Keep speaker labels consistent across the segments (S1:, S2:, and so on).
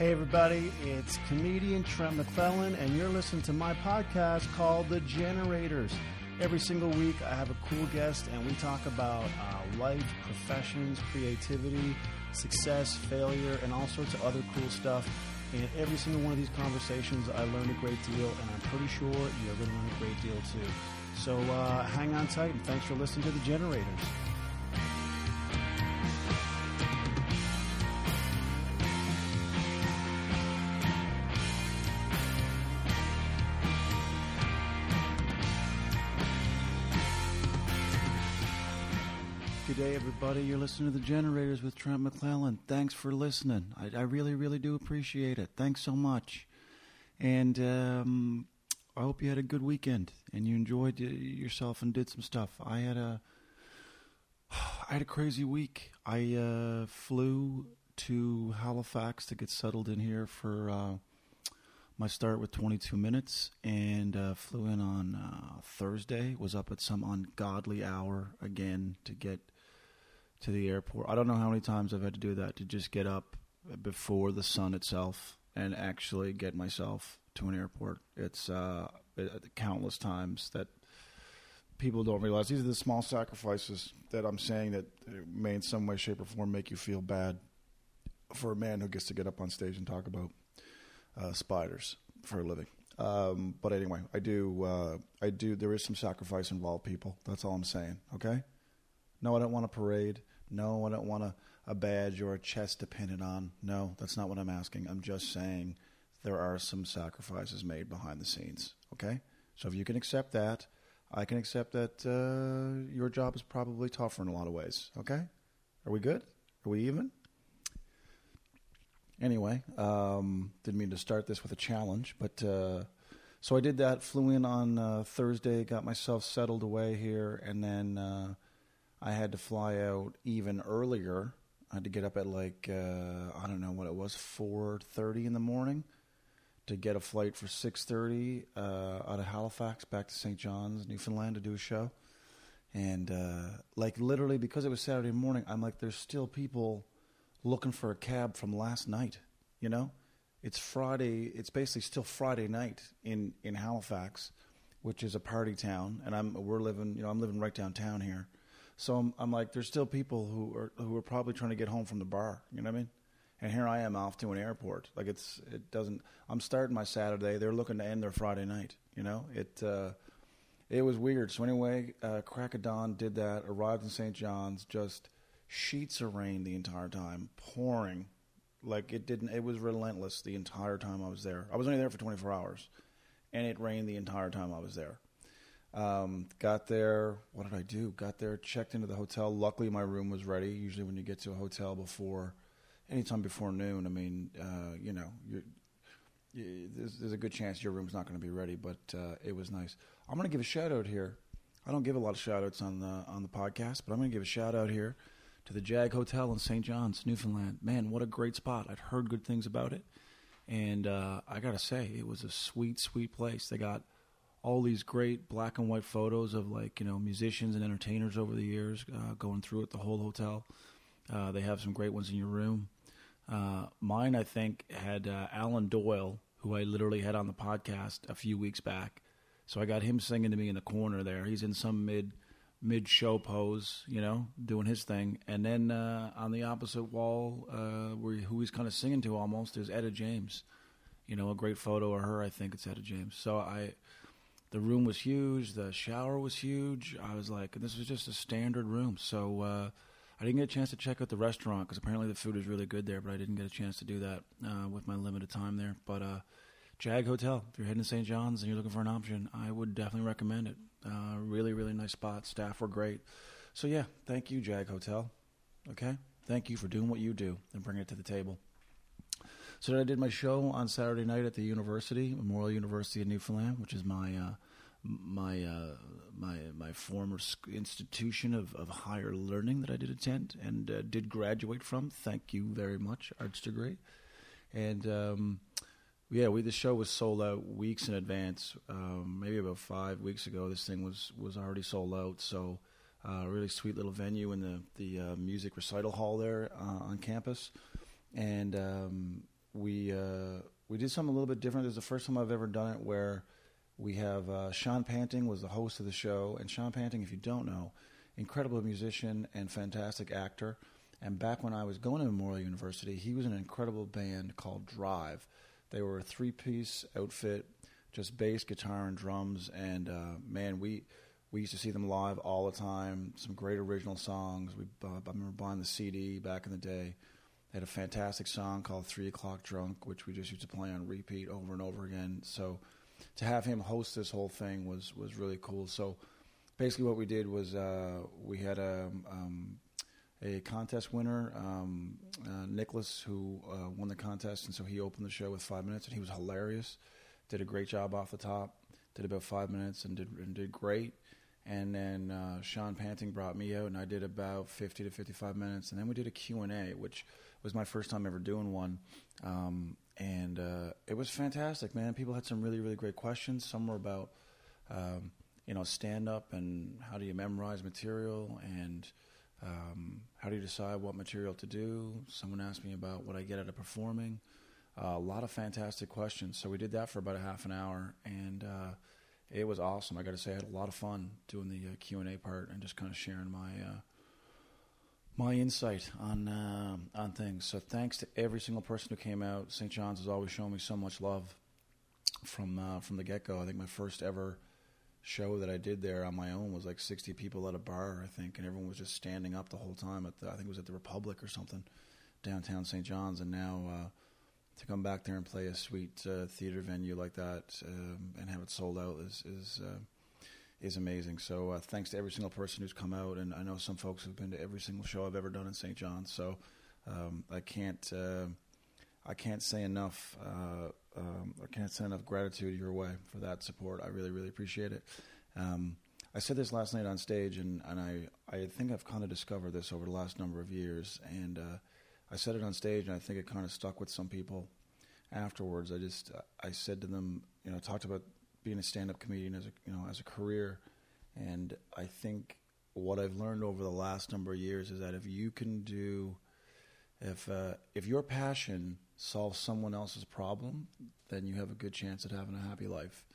S1: Hey everybody, it's comedian Trent McClellan, and you're listening to my podcast called The Generators. Every single week I have a cool guest and we talk about life, professions, creativity, success, failure, and all sorts of other cool stuff. And every single one of these conversations I learned a great deal, and I'm pretty sure you're going to learn a great deal too. So hang on tight, and thanks for listening to The Generators. Good day, everybody. You're listening to The Generators with Trent McClellan. Thanks for listening. I really, really do appreciate it. Thanks so much. And I hope you had a good weekend and you enjoyed yourself and did some stuff. I had a crazy week. I flew to Halifax to get settled in here for my start with 22 minutes, and flew in on Thursday. Was up at some ungodly hour again to get to the airport. I don't know how many times I've had to do that, to just get up before the sun itself and actually get myself to an airport. It's countless times that people don't realize. These are the small sacrifices that I'm saying that may in some way, shape, or form make you feel bad for a man who gets to get up on stage and talk about spiders for a living. But anyway, I do. There is some sacrifice involved, people. That's all I'm saying. Okay? No, I don't want a parade. No, I don't want a badge or a chest to pin it on. No, that's not what I'm asking. I'm just saying there are some sacrifices made behind the scenes. Okay? So if you can accept that, I can accept that your job is probably tougher in a lot of ways. Okay? Are we good? Are we even? Anyway, didn't mean to start this with a challenge, but so I did that, flew in on Thursday, got myself settled away here, and then I had to fly out even earlier. I had to get up at like, I don't know what it was, 4:30 in the morning to get a flight for 6:30 out of Halifax back to St. John's, Newfoundland, to do a show. And like literally, because it was Saturday morning, I'm like, there's still people looking for a cab from last night, you know? It's Friday. It's basically still Friday night in Halifax, which is a party town, and I'm living right downtown here. So I'm like, there's still people who are probably trying to get home from the bar, you know what I mean? And here I am off to an airport. Like I'm starting my Saturday. They're looking to end their Friday night, you know? It was weird. So anyway, crack of dawn, did that, arrived in St. John's, just sheets of rain the entire time, pouring. Like it was relentless the entire time I was there. I was only there for 24 hours, and it rained the entire time I was there. Got there, what did I do? Got there, checked into the hotel. Luckily my room was ready. Usually when you get to a hotel anytime before noon, I mean, there's a good chance your room's not going to be ready, but it was nice. I'm going to give a shout out here. I don't give a lot of shout outs on the podcast, but I'm going to give a shout out here to the Jag Hotel in St. John's, Newfoundland. Man, what a great spot. I'd heard good things about it. And I got to say, it was a sweet, sweet place. They got all these great black and white photos of, like, you know, musicians and entertainers over the years going through it, the whole hotel. They have some great ones in your room. Mine, I think, had Alan Doyle, who I literally had on the podcast a few weeks back. So I got him singing to me in the corner there. He's in some mid-show pose, you know, doing his thing. And then on the opposite wall, who he's kind of singing to almost, is Etta James. You know, a great photo of her. I think it's Etta James. So the room was huge. The shower was huge. I was like, this was just a standard room. So I didn't get a chance to check out the restaurant because apparently the food is really good there, but I didn't get a chance to do that with my limited time there. But Jag Hotel, if you're heading to St. John's and you're looking for an option, I would definitely recommend it. Really, really nice spot. Staff were great. So, yeah, thank you, Jag Hotel. Okay? Thank you for doing what you do and bringing it to the table. So then I did my show on Saturday night at the university, Memorial University of Newfoundland, which is my former institution of higher learning that I did attend and did graduate from. Thank you very much, arts degree. And the show was sold out weeks in advance. Maybe about 5 weeks ago, this thing was already sold out. So a really sweet little venue in the music recital hall there on campus. And we did something a little bit different. This is the first time I've ever done it where we have Sean Panting was the host of the show. And Sean Panting, if you don't know, incredible musician and fantastic actor. And back when I was going to Memorial University, he was in an incredible band called Drive. They were a 3-piece outfit, just bass, guitar, and drums. And, man, we used to see them live all the time. Some great original songs. I remember buying the CD back in the day. They had a fantastic song called 3 O'Clock Drunk, which we just used to play on repeat over and over again. So to have him host this whole thing was really cool. So basically what we did was we had a contest winner, Nicholas, who won the contest, and so he opened the show with 5 minutes, and he was hilarious. Did a great job off the top. Did about 5 minutes and did great. And then Sean Panting brought me out, and I did about 50 to 55 minutes. And then we did a Q&A, which was my first time ever doing one. And it was fantastic, man. People had some really, really great questions. Some were about, stand-up and how do you memorize material and how do you decide what material to do. Someone asked me about what I get out of performing. A lot of fantastic questions. So we did that for about a half an hour, and it was awesome. I got to say, I had a lot of fun doing the Q&A part and just kind of sharing my insight on things. So thanks to every single person who came out. St. John's has always shown me so much love from the get-go. I think my first ever show that I did there on my own was like 60 people at a bar, I think, and everyone was just standing up the whole time. I think it was at the Republic or something, downtown St. John's. And now to come back there and play a sweet theater venue like that and have it sold out is amazing. So thanks to every single person who's come out, and I know some folks have been to every single show I've ever done in St. John's. So I can't say enough. I can't say enough gratitude your way for that support. I really, really appreciate it. I said this last night on stage, and I think I've kind of discovered this over the last number of years. And I said it on stage, and I think it kind of stuck with some people afterwards. I said to them, talked about being a stand-up comedian as a career, and I think what I've learned over the last number of years is that if you can do, if your passion solves someone else's problem, then you have a good chance at having a happy life.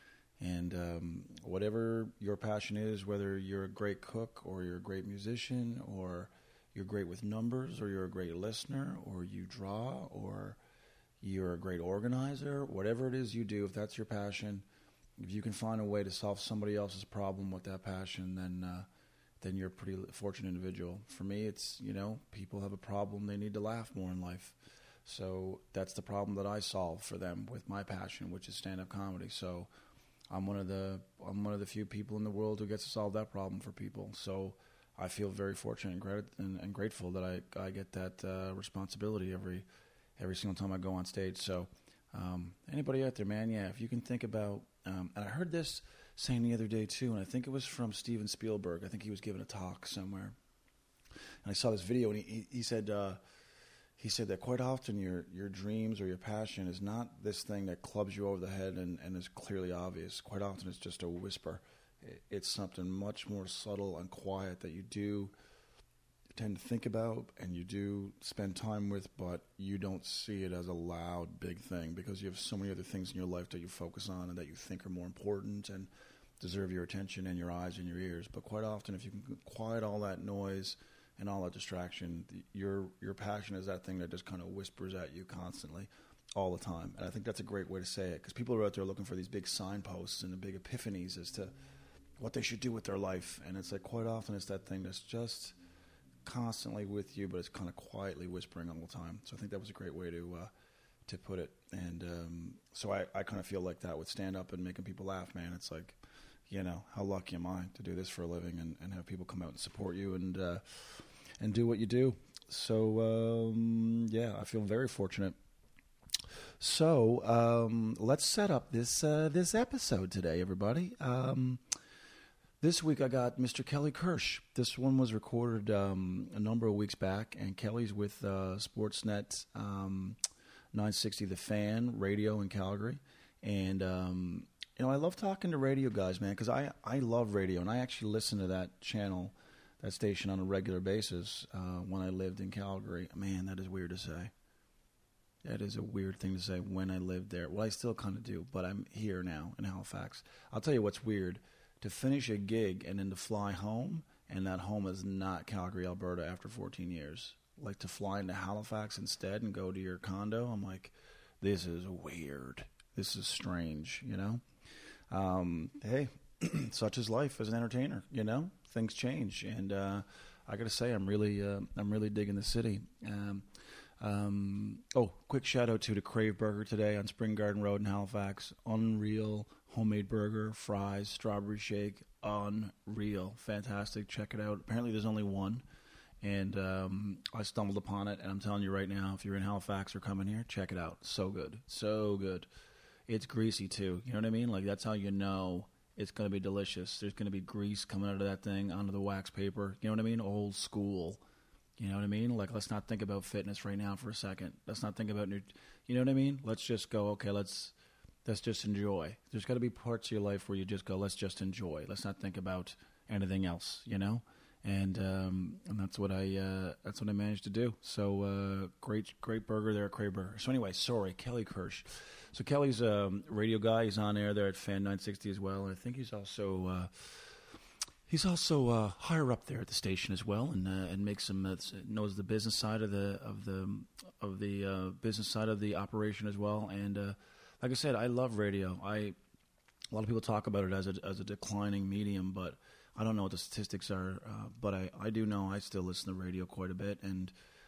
S1: And whatever your passion is, whether you're a great cook or you're a great musician or you're great with numbers or you're a great listener or you draw or you're a great organizer, whatever it is you do, if that's your passion, if you can find a way to solve somebody else's problem with that passion, then you're a pretty fortunate individual. For me, it's, people have a problem. They need to laugh more in life. So that's the problem that I solve for them with my passion, which is stand-up comedy. So I'm one of the few people in the world who gets to solve that problem for people. So I feel very fortunate and grateful that I get that responsibility every single time I go on stage. So anybody out there, man, if you can think about, and I heard this saying the other day too, and I think it was from Steven Spielberg. I think he was giving a talk somewhere, and I saw this video, and he said that quite often your dreams or your passion is not this thing that clubs you over the head and is clearly obvious. Quite often it's just a whisper. It's something much more subtle and quiet that you do tend to think about and you do spend time with, but you don't see it as a loud, big thing because you have so many other things in your life that you focus on and that you think are more important and deserve your attention and your eyes and your ears. But quite often, if you can quiet all that noise and all that distraction, your passion is that thing that just kind of whispers at you constantly all the time. And I think that's a great way to say it, because people are out there looking for these big signposts and the big epiphanies as to what they should do with their life. And it's like quite often it's that thing that's just constantly with you, but it's kind of quietly whispering all the time. So I think that was a great way to put it. And so I kind of feel like that with stand-up and making people laugh, man. It's like, how lucky am I to do this for a living and have people come out and support you and do what you do. So, I feel very fortunate. So let's set up this episode today, everybody. This week I got Mr. Kelly Kirsch. This one was recorded a number of weeks back, and Kelly's with Sportsnet 960 The Fan radio in Calgary. And, I love talking to radio guys, man, because I love radio, and I actually listen to that channel, that station on a regular basis when I lived in Calgary. Man, that is weird to say. That is a weird thing to say, when I lived there. Well, I still kind of do, but I'm here now in Halifax. I'll tell you what's weird. To finish a gig and then to fly home, and that home is not Calgary, Alberta after 14 years. Like, to fly into Halifax instead and go to your condo, I'm like, this is weird. This is strange, you know? Hey, such is life as an entertainer, you know? Things change, and I got to say, I'm really digging the city. Quick shout out to Crave Burger today on Spring Garden Road in Halifax. Unreal homemade burger, fries, strawberry shake. Unreal, fantastic. Check it out. Apparently, there's only one, and I stumbled upon it. And I'm telling you right now, if you're in Halifax or coming here, check it out. So good, so good. It's greasy too. You know what I mean? Like, that's how you know it's going to be delicious. There's going to be grease coming out of that thing onto the wax paper. You know what I mean? Old school. You know what I mean? Like, let's not think about fitness right now for a second. Let's not think about you know what I mean? Let's just go, okay, let's just enjoy. There's got to be parts of your life where you just go, let's just enjoy. Let's not think about anything else, you know? And that's what I managed to do. So great burger there at Crave Burger. So anyway, sorry, Kelly Kirsch. So Kelly's a radio guy. He's on air there at Fan 960 as well. And I think he's also higher up there at the station as well, and makes some knows the business side of the business side of the operation as well. And like I said, I love radio. A lot of people talk about it as a declining medium, but I don't know what the statistics are. But I do know I still listen to radio quite a bit, and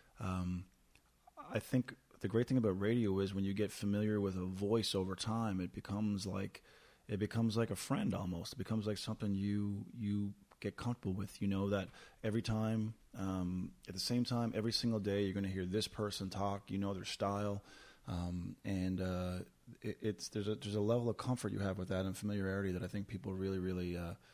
S1: I think the great thing about radio is when you get familiar with a voice over time, it becomes like a friend almost. It becomes like something you get comfortable with. You know that every time, at the same time, every single day, you're going to hear this person talk. You know their style, and there's a level of comfort you have with that and familiarity that I think people really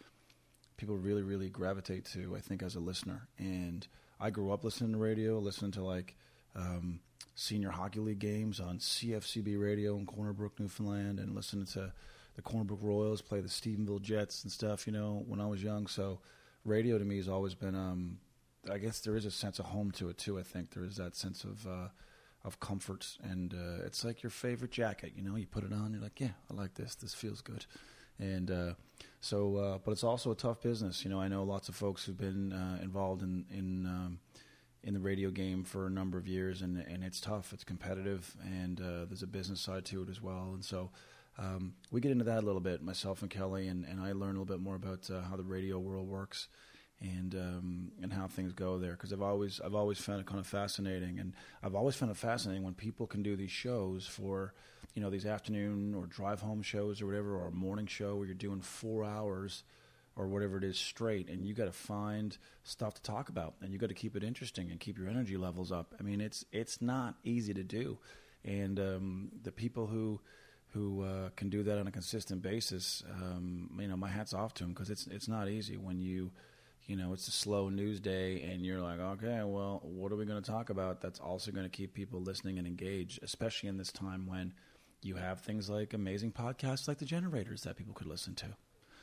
S1: gravitate to. I think as a listener, and I grew up listening to radio, listening to like senior hockey league games on CFCB radio in Corner Brook, Newfoundland, and listening to the Corner Brook Royals play the Stephenville Jets and stuff, you know, when I was young. So radio to me has always been, I guess there is a sense of home to it too. I think there is that sense of comfort, and it's like your favorite jacket, you know, you put it on, you're like, yeah, I like this. This feels good. And but it's also a tough business. You know, I know lots of folks who've been involved in the radio game for a number of years, and it's tough. It's competitive, and there's a business side to it as well. And so we get into that a little bit, myself and Kelly, and I learn a little bit more about how the radio world works and how things go there. Because I've always found it kind of fascinating, and I've always found it fascinating when people can do these shows for, you know, these afternoon or drive home shows or whatever, or a morning show where you're doing 4 hours or whatever it is straight, and you got to find stuff to talk about, and you got to keep it interesting and keep your energy levels up. I mean, it's not easy to do, and the people who can do that on a consistent basis, you know, my hat's off to them, because it's not easy when you know, it's a slow news day and you're like, okay, well, what are we going to talk about that's also going to keep people listening and engaged, especially in this time when you have things like amazing podcasts like The Generators that people could listen to,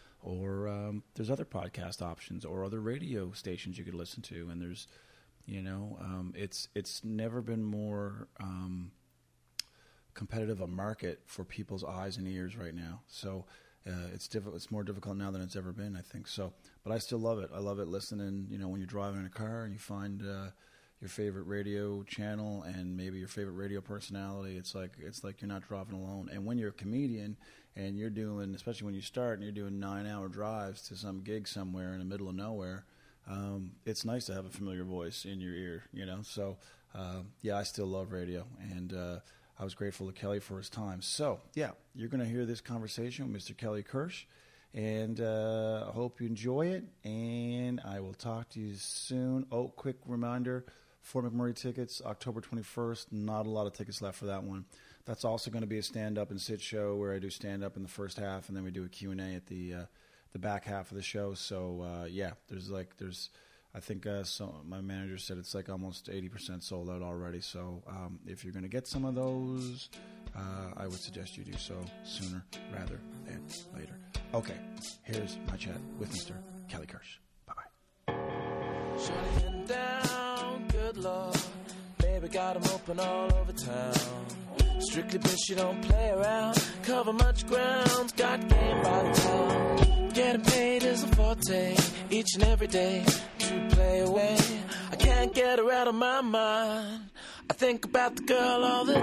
S1: or there's other podcast options or other radio stations you could listen to, and there's, you know, it's never been more competitive a market for people's eyes and ears right now. So it's more difficult now than it's ever been, I think. So, but I still love it. I love it listening, you know, when you're driving in a car and you find your favorite radio channel and maybe your favorite radio personality. It's like you're not driving alone. And when you're a comedian and you're doing, especially when you start and you're doing 9-hour drives to some gig somewhere in the middle of nowhere, it's nice to have a familiar voice in your ear, you know. So, yeah, I still love radio, and I was grateful to Kelly for his time. So, yeah, you're going to hear this conversation with Mr. Kelly Kirsch, and I hope you enjoy it, and I will talk to you soon. Oh, quick reminder, Fort McMurray tickets, October 21st. Not a lot of tickets left for that one. That's also going to be a stand-up and sit show where I do stand-up in the first half, and then we do a Q&A at the back half of the show. So, yeah, there's I think my manager said it's like almost 80% sold out already. So if you're going to get some of those, I would suggest you do so sooner rather than later. Okay, here's my chat with Mr. Kelly Kirsch. Bye-bye.
S2: Shutting down, good Lord. Baby, we got 'em open all over town. Strictly bitch, you don't play around. Cover much ground, got game by the town. Getting paid is a forte, each and every day to play away. I can't get her out of my mind. I think about the girl all the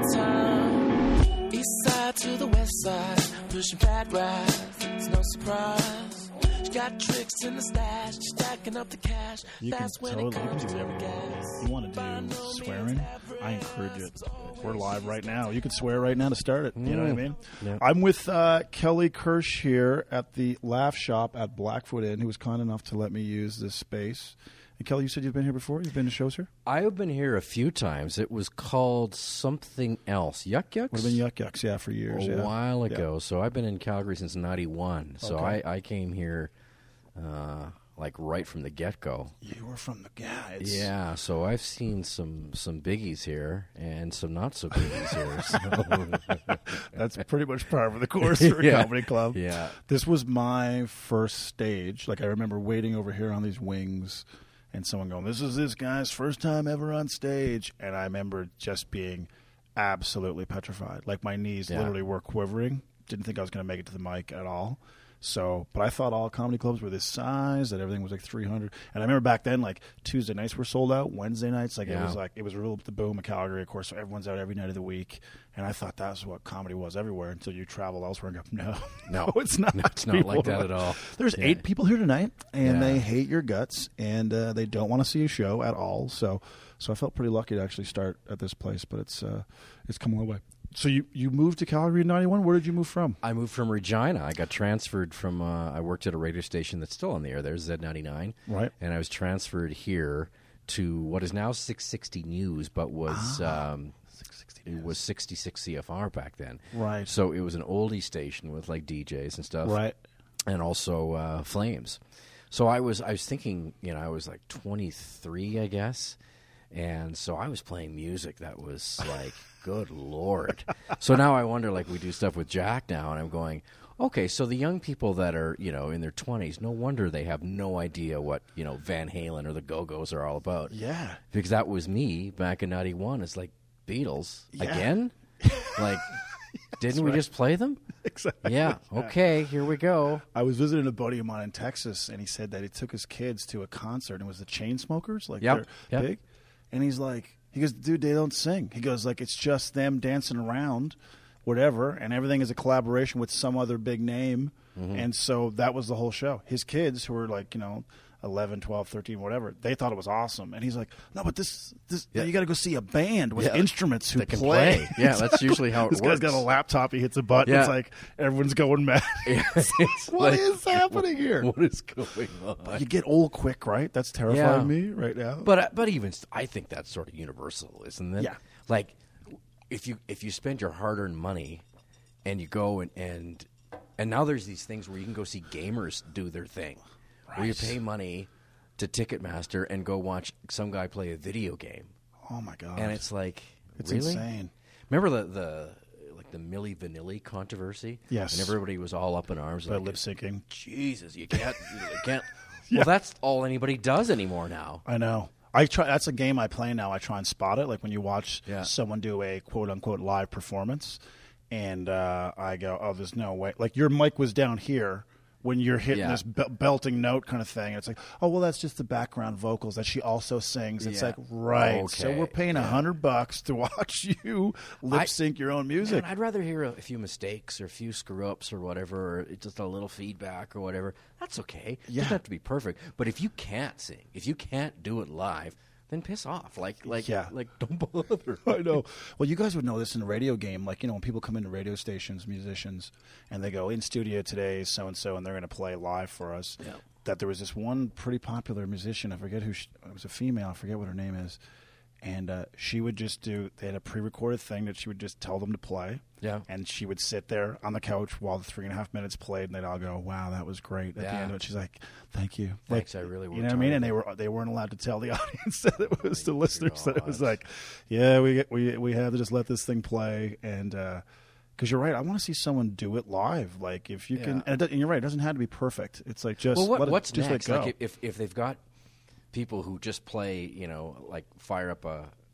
S2: time. East side to the west side, pushing fat rides, it's no surprise. She got tricks in the stash, stacking up the cash. That's when it comes to the gas.
S1: You want to do swearing? I encourage it. We're live right now. You can swear right now to start it. You know what I mean?
S3: Yeah.
S1: I'm with Kelly Kirsch here at the Laugh Shop at Blackfoot Inn, who was kind enough to let me use this space. And Kelly, you said you've been here before? You've been to shows here?
S3: I have been here a few times. It was called something else. Yuck Yucks?
S1: Would have been Yuck Yucks, yeah, for years.
S3: A while ago.
S1: Yeah.
S3: So I've been in Calgary since 91. So
S1: Okay.
S3: I came here like right from the get-go.
S1: You were from the guys.
S3: Yeah, so I've seen some biggies here and some not-so-biggies here. So.
S1: That's pretty much par for the course for a
S3: Yeah.
S1: comedy club.
S3: Yeah.
S1: This was my first stage. Like, I remember waiting over here on these wings and someone going, this is this guy's first time ever on stage. And I remember just being absolutely petrified. Like, my knees
S3: Yeah.
S1: literally were quivering. Didn't think I was going to make it to the mic at all. So, but I thought all comedy clubs were this size, that everything was like 300. And I remember back then, like, Tuesday nights were sold out, Wednesday nights, like,
S3: Yeah.
S1: it was real the boom of Calgary, of course, so everyone's out every night of the week. And I thought that's what comedy was everywhere until you travel elsewhere and go, no, it's not.
S3: No, it's not
S1: People
S3: like that
S1: are
S3: at all.
S1: There's
S3: Yeah.
S1: 8 people here tonight, and
S3: Yeah.
S1: they hate your guts, and they don't want to see a show at all. So I felt pretty lucky to actually start at this place, but it's come a long way. So you moved to Calgary in 91? Where did you move from?
S3: I moved from Regina. I got transferred from, I worked at a radio station that's still on the air there, Z99.
S1: Right.
S3: And I was transferred here to what is now 660 News, but was it was 66 CFR back then.
S1: Right.
S3: So it was an oldie station with like DJs and stuff.
S1: Right.
S3: And also Flames. So I was thinking, I was like 23, I guess. And so I was playing music that was like, good Lord. So now I wonder, like, we do stuff with Jack now, and I'm going, okay, so the young people that are, in their 20s, no wonder they have no idea what, Van Halen or the Go-Go's are all about.
S1: Yeah.
S3: Because that was me back in 91. It's like, Beatles?
S1: Yeah.
S3: Again? Like, didn't we
S1: right.
S3: just play them?
S1: Exactly.
S3: Yeah. Okay, here we go.
S1: I was visiting a buddy of mine in Texas, and he said that he took his kids to a concert, and it was the Chainsmokers, like
S3: Yep.
S1: they're
S3: Yep.
S1: big. And he goes, dude, they don't sing. He goes, like, it's just them dancing around, whatever, and everything is a collaboration with some other big name.
S3: Mm-hmm.
S1: And so that was the whole show. His kids, who were like, 11, 12, 13, whatever, they thought it was awesome. And he's like, no, but this
S3: Yeah.
S1: you got to go see a band with
S3: Yeah.
S1: instruments who
S3: That can
S1: play.
S3: play. Yeah, that's usually how it
S1: This
S3: works.
S1: guy's got a laptop. He hits a button.
S3: Yeah.
S1: It's like everyone's going mad.
S3: It's
S1: What
S3: like,
S1: is happening here?
S3: What is going on?
S1: You get old quick, right? That's terrifying me right now.
S3: But even I think that's sort of universal, isn't it?
S1: Yeah.
S3: Like if you spend your hard-earned money and you go and now there's these things where you can go see gamers do their thing, where you
S1: Right.
S3: pay money to Ticketmaster and go watch some guy play a video game,
S1: Oh my god!
S3: and it's like,
S1: It's
S3: really?
S1: insane.
S3: Remember the Milli Vanilli controversy?
S1: Yes.
S3: And everybody was all up in arms.
S1: By
S3: Like,
S1: lip syncing.
S3: Jesus, you can't.
S1: Yeah.
S3: Well, that's all anybody does anymore now.
S1: I know. I try. That's a game I play now. I try and spot it. Like when you watch
S3: Yeah.
S1: someone do a quote unquote live performance, and I go, "Oh, there's no way." Like your mic was down here when you're hitting
S3: Yeah.
S1: this belting note kind of thing. And it's like, "Oh, well, that's just the background vocals that she also sings." It's
S3: Yeah.
S1: like, right. So
S3: Okay.
S1: we're paying $100 to watch you lip sync your own music.
S3: Man, I'd rather hear a few mistakes or a few screw ups or whatever, or just a little feedback or whatever. That's okay. It
S1: Yeah.
S3: doesn't have to be perfect. But if you can't sing, if you can't do it live, then piss off. Like don't bother.
S1: I know. Well, you guys would know this in the radio game. Like, when people come into radio stations, musicians, and they go, in studio today, so-and-so, and they're going to play live for us.
S3: Yeah.
S1: That there was this one pretty popular musician, I forget who, it was a female, I forget what her name is. And she would just they had a pre-recorded thing that she would just tell them to play.
S3: Yeah.
S1: And she would sit there on the couch while the 3.5 minutes played, and they'd all go, wow, that was great. At the
S3: Yeah.
S1: end of it, she's like, thank you.
S3: Thanks,
S1: Like,
S3: I really
S1: You know what I mean? And they weren't allowed to tell the audience that it was the listeners that it was like, yeah, we have to just let this thing play. And because you're right, I want to see someone do it live. Like if you can, and you're right, it doesn't have to be perfect. It's like just
S3: Well, what's
S1: just
S3: next?
S1: let go.
S3: Like if they've got people who just play, like fire up a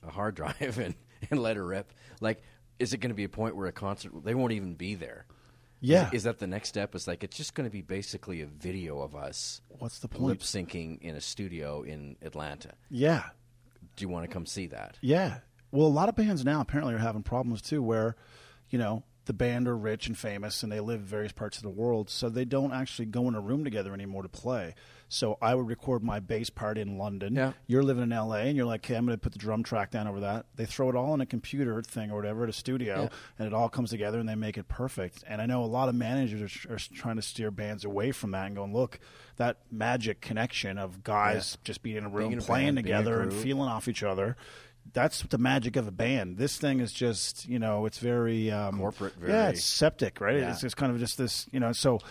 S3: a hard drive and let her rip. Like, is it going to be a point where a concert they won't even be there?
S1: Yeah.
S3: Is that the next step? It's like it's just going to be basically a video of us.
S1: What's the point?
S3: Lip syncing in a studio in Atlanta.
S1: Yeah.
S3: Do you want to come see that?
S1: Yeah. Well, a lot of bands now apparently are having problems too where, you know, the band are rich and famous and they live in various parts of the world, so they don't actually go in a room together anymore to play. So I would record my bass part in London.
S3: Yeah.
S1: You're living in L.A. and you're like, okay, I'm going to put the drum track down over that. They throw it all in a computer thing or whatever at a studio, and it all comes together and they make it perfect. And I know a lot of managers are trying to steer bands away from that and going, look, that magic connection of guys just being in a room,
S3: Being in a
S1: playing
S3: band, being a
S1: together and
S3: group.
S1: feeling off each other. That's the magic of a band. This thing is just, you know, it's very
S3: Corporate,
S1: Yeah,
S3: very-
S1: it's septic, right?
S3: Yeah.
S1: It's just kind of just this, you know. So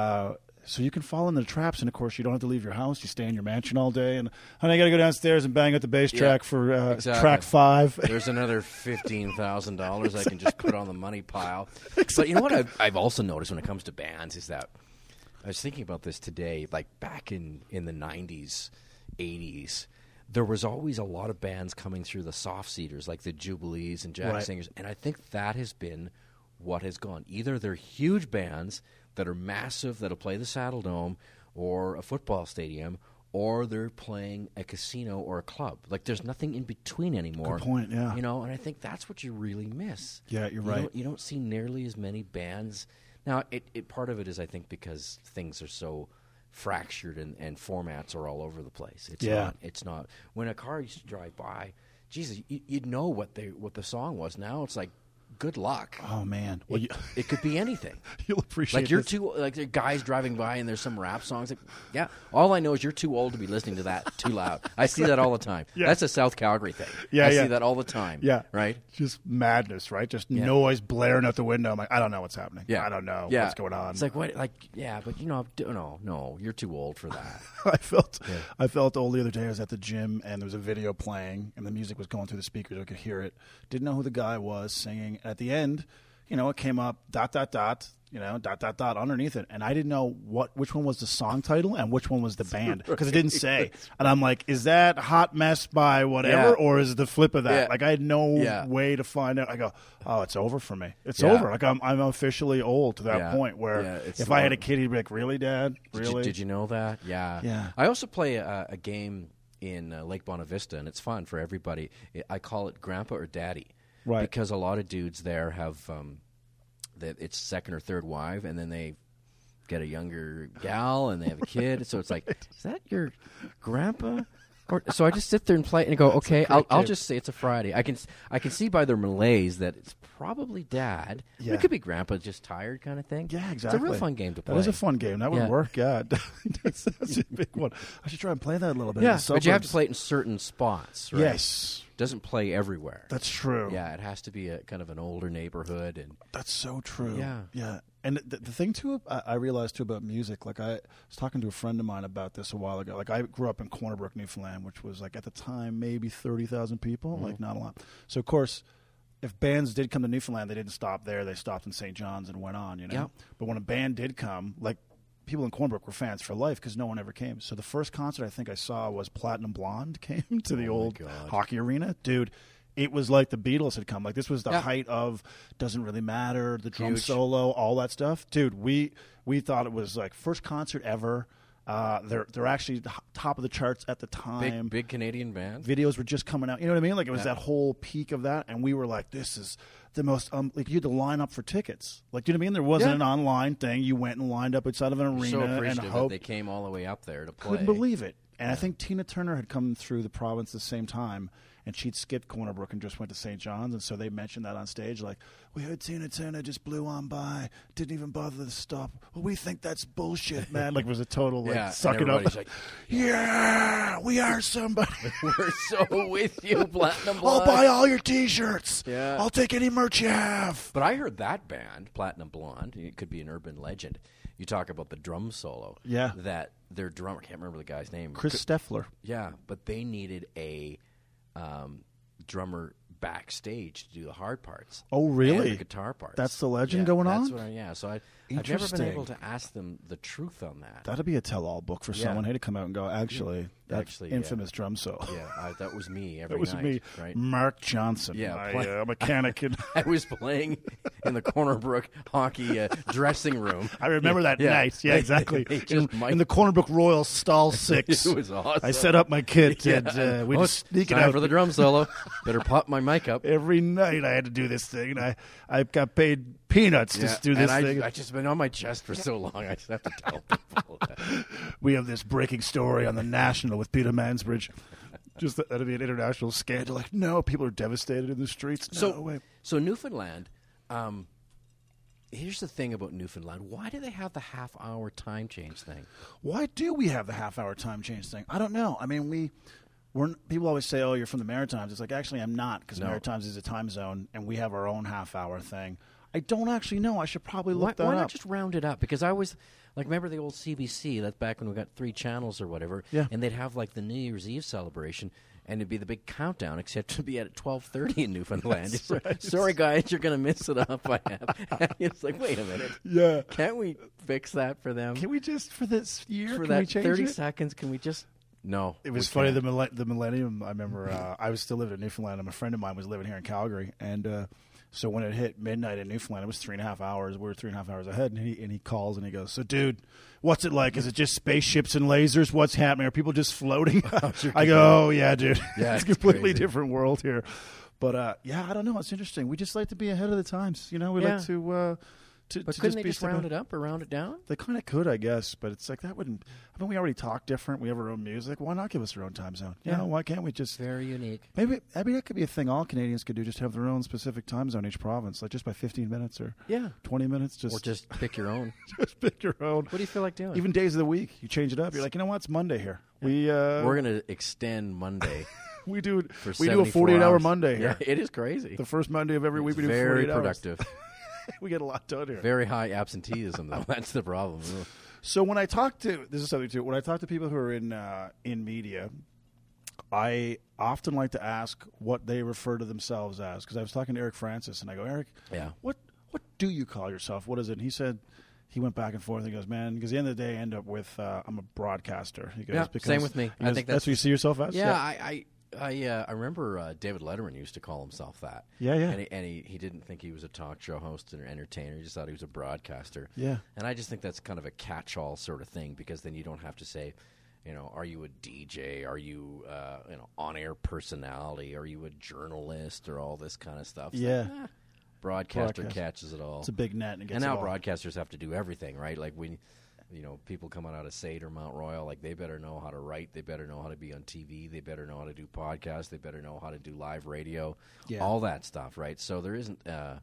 S1: you can fall into the traps, and of course, you don't have to leave your house. You stay in your mansion all day, and honey, I got to go downstairs and bang out the bass track for
S3: exactly.
S1: track 5.
S3: There's another $15,000 I can just put on the money pile. But you know what I've also noticed when it comes to bands is that I was thinking about this today, like back in the 90s, 80s, there was always a lot of bands coming through the soft seaters, like the Jubilees and Jazz
S1: Right.
S3: Singers, and I think that has been what has gone. Either they're huge bands that are massive, that'll play the Saddle Dome or a football stadium, or they're playing a casino or a club. Like, there's nothing in between anymore.
S1: Good point, yeah.
S3: You know, and I think that's what you really miss.
S1: Yeah, you're right.
S3: You don't see nearly as many bands. Now, it part of it is, I think, because things are so fractured and formats are all over the place. It's not. When a car used to drive by, Jesus, you'd know what the song was. Now it's like, good luck.
S1: Oh man, well,
S3: It could be anything.
S1: you'll appreciate.
S3: Like, you're
S1: this.
S3: too, like, there are guys driving by and there's some rap songs. Like, yeah, all I know is you're too old to be listening to that too loud. I see that all the time.
S1: Yeah.
S3: That's a South Calgary thing.
S1: Yeah,
S3: I
S1: yeah.
S3: see that all the time.
S1: Yeah,
S3: Right?
S1: Just madness, right? Just
S3: Yeah.
S1: noise blaring out the window. I'm like, I don't know what's happening.
S3: Yeah.
S1: I don't know
S3: Yeah.
S1: what's going on.
S3: It's like, what? Like, yeah, but you know, no, you're too old for that.
S1: I felt old the other day. I was at the gym and there was a video playing and the music was going through the speakers. I could hear it. Didn't know who the guy was singing. At the end, you know, it came up ... You know, ... underneath it, and I didn't know which one was the song title and which one was the band because it didn't say. And I'm like, is that Hot Mess by whatever,
S3: Yeah.
S1: or is it the flip of that?
S3: Yeah.
S1: Like, I had no
S3: Yeah.
S1: way to find out. I go, oh, it's over for me. It's
S3: Yeah.
S1: over. Like, I'm officially old to that
S3: Yeah.
S1: point where
S3: Yeah, it's
S1: if I had a
S3: long.
S1: kid, he'd be like, really, Dad? Really?
S3: Did you know that? Yeah.
S1: Yeah.
S3: I also play a game in Lake Bonavista, and it's fun for everybody. I call it Grandpa or Daddy.
S1: Right.
S3: Because a lot of dudes there have that it's second or third wife, and then they get a younger gal, and they have a kid. So it's like, is that your grandpa? Or, so I just sit there and play and go, okay, I'll just say it's a Friday. I can see by their malaise that it's probably Dad.
S1: Yeah.
S3: It could be Grandpa just tired kind of thing.
S1: Yeah, exactly.
S3: It's a real fun game to play.
S1: That is a fun game. That would
S3: Yeah.
S1: work. Yeah, that's a big one. I should try and play that a little bit. in
S3: Yeah,
S1: the
S3: but you have to
S1: suburbs.
S3: play it in certain spots, right?
S1: Yes,
S3: Doesn't play everywhere.
S1: that's true.
S3: Yeah, it has to be a kind of an older neighborhood, and
S1: That's so true.
S3: Yeah.
S1: Yeah. And the thing, too, I realized, too, about music, like I was talking to a friend of mine about this a while ago. Like, I grew up in Corner Brook, Newfoundland, which was, like, at the time, maybe 30,000 people. Like, not a lot. So, of course, if bands did come to Newfoundland, they didn't stop there. They stopped in St. John's and went on, you know?
S3: Yep.
S1: But when a band did come, like, people in Corner Brook were fans for life because no one ever came. So the first concert I think I saw was Platinum Blonde came to the old
S3: God.
S1: hockey arena. Dude, it was like the Beatles had come. Like, this was the
S3: Yeah.
S1: height of Doesn't Really Matter, the drum
S3: Huge.
S1: solo, all that stuff. Dude, we thought it was like first concert ever. They're actually top of the charts at the time.
S3: big Canadian band.
S1: Videos were just coming out. You know what I mean? Like, it was that whole peak of that, and we were like, this is the most like, you had to line up for tickets. Like, do you know what I mean? There wasn't an online thing. You went and lined up outside of an arena
S3: So
S1: and
S3: appreciative that
S1: hoped.
S3: they came all the way up there to play.
S1: Couldn't believe it. And I think Tina Turner had come through the province at the same time, and she'd skipped Corner Brook and just went to St. John's, and so they mentioned that on stage, like, we heard Tina Turner just blew on by, didn't even bother to stop. Well, we think that's bullshit, man. Like, it was a total, like,
S3: Yeah,
S1: suck
S3: and
S1: it up.
S3: everybody's like,
S1: Yeah, we are somebody.
S3: we're so with you, Platinum
S1: I'll
S3: Blonde.
S1: buy all your T-shirts.
S3: Yeah.
S1: I'll take any merch you have.
S3: But I heard that band, Platinum Blonde, it could be an urban legend. You talk about the drum solo.
S1: Yeah.
S3: That their drummer, I can't remember the guy's name.
S1: Chris Steffler.
S3: Yeah, but they needed a drummer backstage to do the hard parts.
S1: Oh, really?
S3: And the guitar parts.
S1: That's the legend going on?
S3: So I've never been able to ask them the truth on that.
S1: That'd be a tell-all book for someone to come out and go, actually, that's infamous drum solo.
S3: Yeah, that was me every
S1: That was
S3: night.
S1: me,
S3: right?
S1: Mark Johnson.
S3: Yeah,
S1: my mechanic.
S3: I was playing in the Corner Brook hockey dressing room.
S1: I remember that night. Yeah, exactly. In the Corner Brook Royal Stall 6.
S3: It was awesome.
S1: I set up my kit and we just sneak it
S3: time
S1: out.
S3: for the drum solo. Better pop my mic up.
S1: Every night I had to do this thing. And I got paid peanuts to do this thing.
S3: I just been on my chest for so long. I just have to tell people that.
S1: We have this breaking story on the National with Peter Mansbridge. Just that'd be an international scandal. Like, no, people are devastated in the streets. No way.
S3: So Newfoundland, here's the thing about Newfoundland. Why do they have the half-hour time change thing?
S1: Why do we have the half-hour time change thing? I don't know. I mean, people always say, oh, you're from the Maritimes. It's like, actually, I'm not, because Maritimes is a time zone, and we have our own half-hour thing. I don't actually know. I should probably look that up.
S3: Why not just round it up? Because I always, remember the old CBC? That's back when we got 3 channels or whatever.
S1: Yeah.
S3: And they'd have, the New Year's Eve celebration, and it'd be the big countdown, except it'd be at 12:30 in Newfoundland. It's like, sorry, guys, you're going to miss it up. It's like, wait a minute.
S1: Yeah.
S3: Can't we fix that for them?
S1: Can we just, for this year,
S3: for
S1: can
S3: that
S1: we change
S3: 30
S1: it?
S3: seconds, can we just... No.
S1: It was funny, the millennium, I remember I was still living in Newfoundland, and a friend of mine was living here in Calgary, and so when it hit midnight in Newfoundland, it was 3.5 hours. We were 3.5 hours ahead, and he calls and he goes, so, dude, what's it like? Is it just spaceships and lasers? What's happening? Are people just floating? I go, oh, yeah, dude.
S3: Yeah,
S1: it's a completely different world here. But, I don't know. It's interesting. We just like to be ahead of the times. You know, we like to
S3: But couldn't they just round it up or round it down?
S1: They kind of could, I guess, but it's like that wouldn't. I mean, we already talk different. We have our own music. Why not give us our own time zone?
S3: Yeah.
S1: You know, why can't we just
S3: very unique?
S1: Maybe that could be a thing all Canadians could do. Just have their own specific time zone each province, like just by 15 minutes or 20 minutes.
S3: Or just pick your own.
S1: Just pick your own.
S3: What do you feel like doing?
S1: Even days of the week, you change it up. You're like, you know what? It's Monday here. We're
S3: going to extend Monday.
S1: we do a
S3: 48-hour
S1: Monday here.
S3: Yeah, it is crazy.
S1: The first Monday of every week we do 48
S3: very
S1: hours.
S3: productive.
S1: We get a lot done here.
S3: Very high absenteeism, though. That's the problem.
S1: So when I talk to when I talk to people who are in media, I often like to ask what they refer to themselves as. Because I was talking to Eric Francis, and I go, Eric, what do you call yourself? What is it? And he said, he went back and forth. And he goes, man, because at the end of the day, I end up with I'm a broadcaster. He goes, because,
S3: same with me. I think
S1: that's what you see yourself as.
S3: I remember David Letterman used to call himself that.
S1: Yeah.
S3: And he didn't think he was a talk show host or entertainer. He just thought he was a broadcaster.
S1: Yeah.
S3: And I just think that's kind of a catch-all sort of thing, because then you don't have to say, are you a DJ? Are you on-air personality? Are you a journalist? Or all this kind of stuff. It's
S1: yeah.
S3: like, broadcaster catches it all.
S1: It's a big net. And,
S3: and now broadcasters have to do everything, right? Like when... people coming out of SAIT or Mount Royal, like they better know how to write, they better know how to be on TV, they better know how to do podcasts, they better know how to do live radio, all that stuff, right? So there isn't,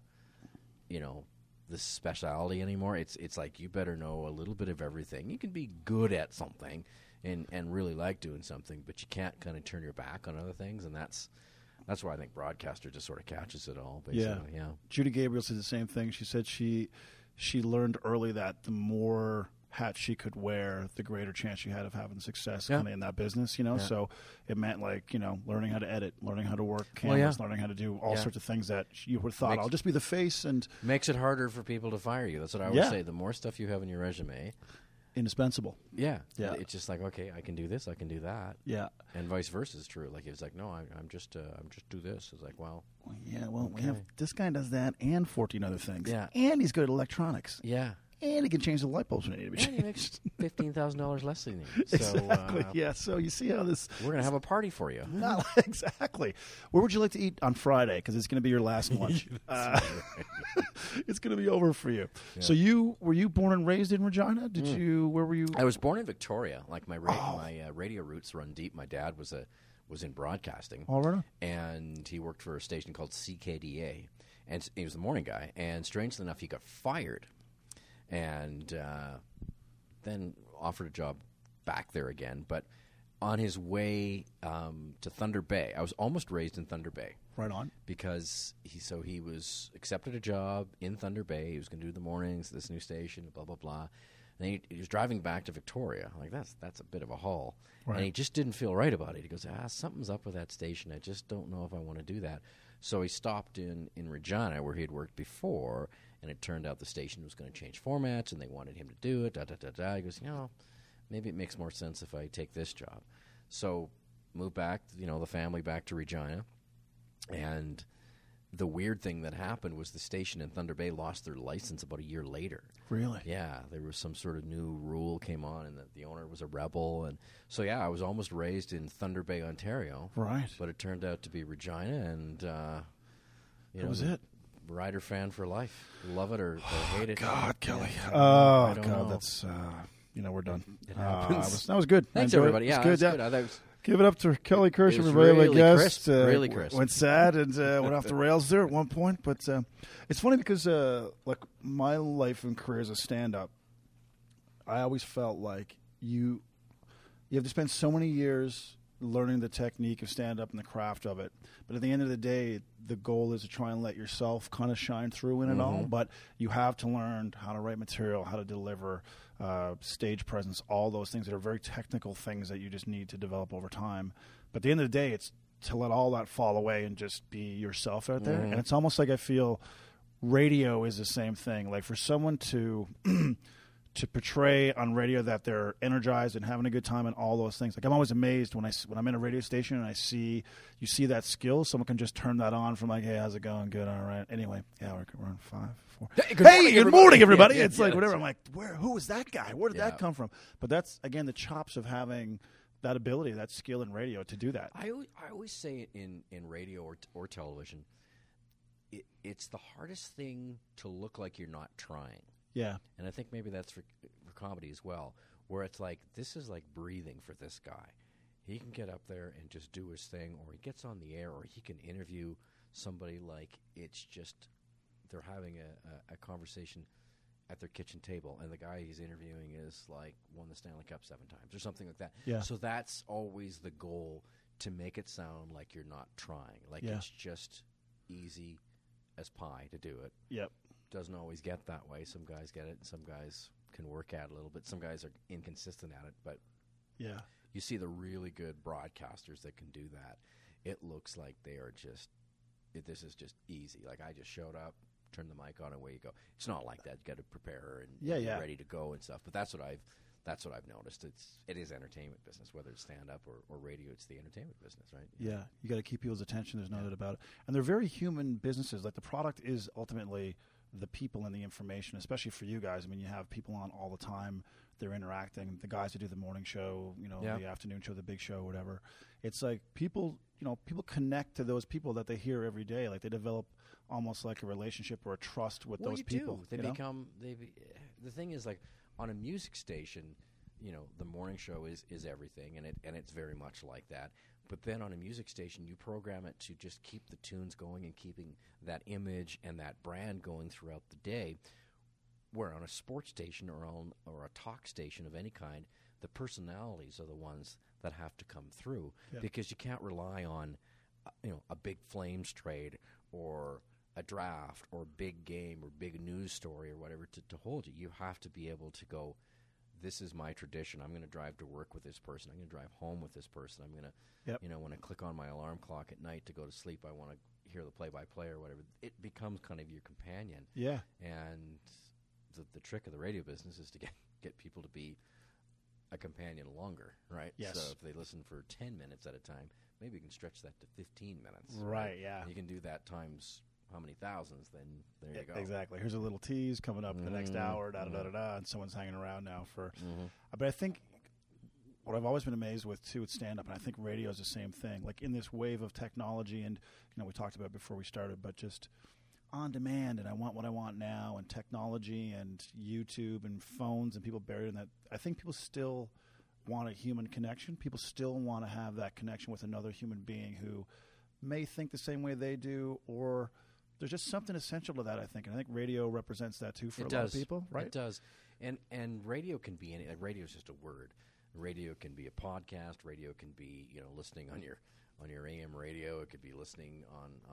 S3: this speciality anymore. It's like you better know a little bit of everything. You can be good at something and really like doing something, but you can't kind of turn your back on other things, and that's why I think broadcaster just sort of catches it all, basically. Yeah.
S1: Judy Gabriel said the same thing. She said she learned early that the more hat she could wear, the greater chance she had of having success kind of in that business, So it meant learning how to edit, learning how to work cameras, learning how to do all sorts of things that you would have thought, I'll just be the face. And
S3: makes it harder for people to fire you. That's what I always say. The more stuff you have in your resume,
S1: indispensable.
S3: Yeah. It's just like, okay, I can do this, I can do that.
S1: Yeah.
S3: And vice versa is true. Like, it's like, no, I'm just do this. It's like, well.
S1: Yeah, well, we have, this guy does that and 14 other things.
S3: Yeah.
S1: And he's good at electronics.
S3: Yeah.
S1: And he can change the light bulbs when they need to be changed.
S3: He makes $15,000 less than you. So,
S1: exactly. So you see how this...
S3: We're going to have a party for you.
S1: Not exactly. Where would you like to eat on Friday? Because it's going to be your last lunch. It's going to be over for you. Yeah. So were you born and raised in Regina? Where were you?
S3: I was born in Victoria. Like my radio roots run deep. My dad was in broadcasting.
S1: All right.
S3: And he worked for a station called CKDA. And he was the morning guy. And strangely enough, he got fired. And then offered a job back there again. But on his way to Thunder Bay, I was almost raised in Thunder Bay.
S1: Right on.
S3: Because he was accepted a job in Thunder Bay. He was going to do the mornings, this new station, blah, blah, blah. And he was driving back to Victoria. Like, that's a bit of a haul. Right. And he just didn't feel right about it. He goes, something's up with that station. I just don't know if I want to do that. So he stopped in Regina, where he had worked before, and it turned out the station was going to change formats, and they wanted him to do it. He goes, maybe it makes more sense if I take this job. So moved back, the family back to Regina, and the weird thing that happened was the station in Thunder Bay lost their license about a year later.
S1: Really?
S3: Yeah, there was some sort of new rule came on, and that the owner was a rebel, and so I was almost raised in Thunder Bay, Ontario.
S1: Right.
S3: But it turned out to be Regina, and
S1: that was it.
S3: Rider fan for life. Love it or hate it.
S1: God, Kelly.
S3: I don't know.
S1: That's we're done.
S3: It happens.
S1: That was good.
S3: Thanks,
S1: I enjoyed
S3: everybody.
S1: it.
S3: Yeah,
S1: It's good.
S3: that's good. I thought it was
S1: Give it up to Kelly Kirsch,
S3: It was
S1: everybody, my
S3: really
S1: guest.
S3: crisp, really crisp.
S1: Went sad and went off the rails there at one point. But it's funny because, like, my life and career as a stand-up, I always felt like you have to spend so many years learning the technique of stand-up and the craft of it. But at the end of the day, the goal is to try and let yourself kind of shine through in it all. But you have to learn how to write material, how to deliver, stage presence, all those things that are very technical things that you just need to develop over time. But at the end of the day, it's to let all that fall away and just be yourself out there. And it's almost like I feel radio is the same thing. Like for someone to to portray on radio that they're energized and having a good time and all those things. Like I'm always amazed when I'm in a radio station and you see that skill. Someone can just turn that on from like, hey, how's it going? Good, all right. Anyway, yeah, we're on 5, 4. Hey, good morning, everybody. It's like whatever. I'm like, who was that guy? Where did that come from? But that's again the chops of having that ability, that skill in radio to do that.
S3: I always say in radio or television, it's the hardest thing to look like you're not trying.
S1: Yeah.
S3: And I think maybe that's for comedy as well, where it's like, this is like breathing for this guy. He can get up there and just do his thing, or he gets on the air, or he can interview somebody like it's just they're having a conversation at their kitchen table, and the guy he's interviewing is like won the Stanley Cup 7 times or something like that.
S1: Yeah.
S3: So that's always the goal, to make it sound like you're not trying. Like it's just easy as pie to do it.
S1: Yep.
S3: Doesn't always get that way. Some guys get it, and some guys can work at it a little bit. Some guys are inconsistent at it, but
S1: yeah,
S3: you see the really good broadcasters that can do that. It looks like they are just. This is just easy. Like I just showed up, turned the mic on, and away you go. It's not like that. You got to prepare and get ready to go and stuff. But that's what I've noticed. It is entertainment business, whether it's stand up or radio. It's the entertainment business, right?
S1: Yeah, you got to keep people's attention. There's no doubt about it. And they're very human businesses. Like the product is ultimately the people and the information, especially for you guys. I mean, you have people on all the time. They're interacting. The guys who do the morning show, the afternoon show, the big show, whatever. It's like people connect to those people that they hear every day. Like they develop almost like a relationship or a trust with those people.
S3: They become. The thing is, like on a music station, the morning show is everything, and it's very much like that. But then on a music station, you program it to just keep the tunes going and keeping that image and that brand going throughout the day. Where on a sports station or a talk station of any kind, the personalities are the ones that have to come through, because you can't rely on a big Flames trade or a draft or big game or big news story or whatever to hold you. You have to be able to go, this is my tradition. I'm going to drive to work with this person. I'm going to drive home with this person. I'm going to, when I click on my alarm clock at night to go to sleep, I want to hear the play-by-play or whatever. It becomes kind of your companion.
S1: Yeah.
S3: And the trick of the radio business is to get people to be a companion longer, right?
S1: Yes.
S3: So if they listen for 10 minutes at a time, maybe you can stretch that to 15 minutes.
S1: Right, yeah.
S3: And you can do that times how many thousands, then there you go.
S1: Exactly. Here's a little tease coming up in the next hour, da-da-da-da-da, and someone's hanging around now for... But I think what I've always been amazed with, too, with stand-up, and I think radio is the same thing, like in this wave of technology, and we talked about it before we started, but just on demand, and I want what I want now, and technology, and YouTube, and phones, and people buried in that. I think people still want a human connection. People still want to have that connection with another human being who may think the same way they do, or... There's just something essential to that, I think. And I think radio represents that, too, for a lot of people, right?
S3: It does. And radio can be – radio is just a word. Radio can be a podcast. Radio can be, listening on your AM radio. It could be listening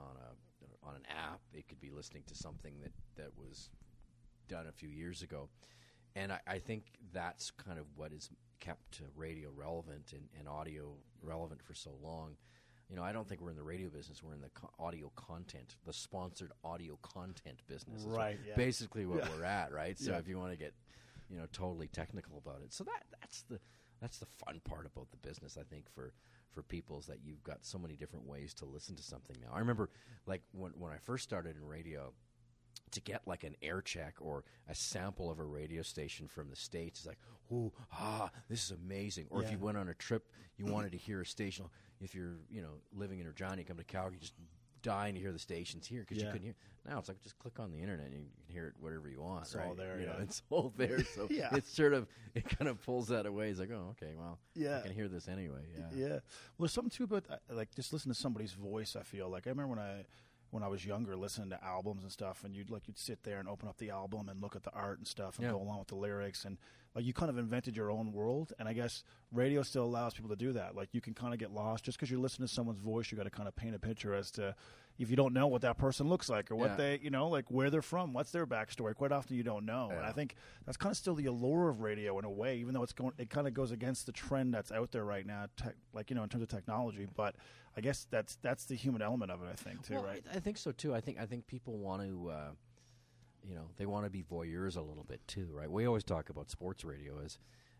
S3: on an app. It could be listening to something that was done a few years ago. And I think that's kind of what has kept radio relevant and audio relevant for so long. I don't think we're in the radio business. We're in the audio content, the sponsored audio content business.
S1: Right. Yeah.
S3: Basically what we're at, right? So
S1: Yeah.
S3: if you want to get, totally technical about it. So that's the fun part about the business, I think, for people, is that you've got so many different ways to listen to something now. I remember, like, when I first started in radio, to get like an air check or a sample of a radio station from the States is like, this is amazing. Or if
S1: Yeah.
S3: you went on a trip, you wanted to hear a station. If you're, living in Regina, you come to Calgary, you just dying to hear the stations here because you couldn't hear. Now it's like, just click on the internet and you can hear it whatever you want.
S1: It's all there, yeah.
S3: It's all there. So
S1: Yeah.
S3: it kind of pulls that away. It's like, oh, okay, well,
S1: Yeah.
S3: I can hear this anyway. Yeah.
S1: Yeah. Well, there's something too about like just listen to somebody's voice. I feel like I remember when I was younger, listening to albums and stuff, and you'd sit there and open up the album and look at the art and stuff and
S3: Yeah.
S1: go along with the lyrics, and like you kind of invented your own world. And I guess radio still allows people to do that. Like you can kind of get lost just because you're listening to someone's voice. You got to kind of paint a picture as to if you don't know what that person looks like or what they, like where they're from, what's their backstory. Quite often you don't know, and I think that's kind of still the allure of radio in a way, even though it kind of goes against the trend that's out there right now, in terms of technology. But I guess that's the human element of it, I think, too,
S3: Well,
S1: right?
S3: I think so too. I think people want to, they want to be voyeurs a little bit too, right? We always talk about sports radio as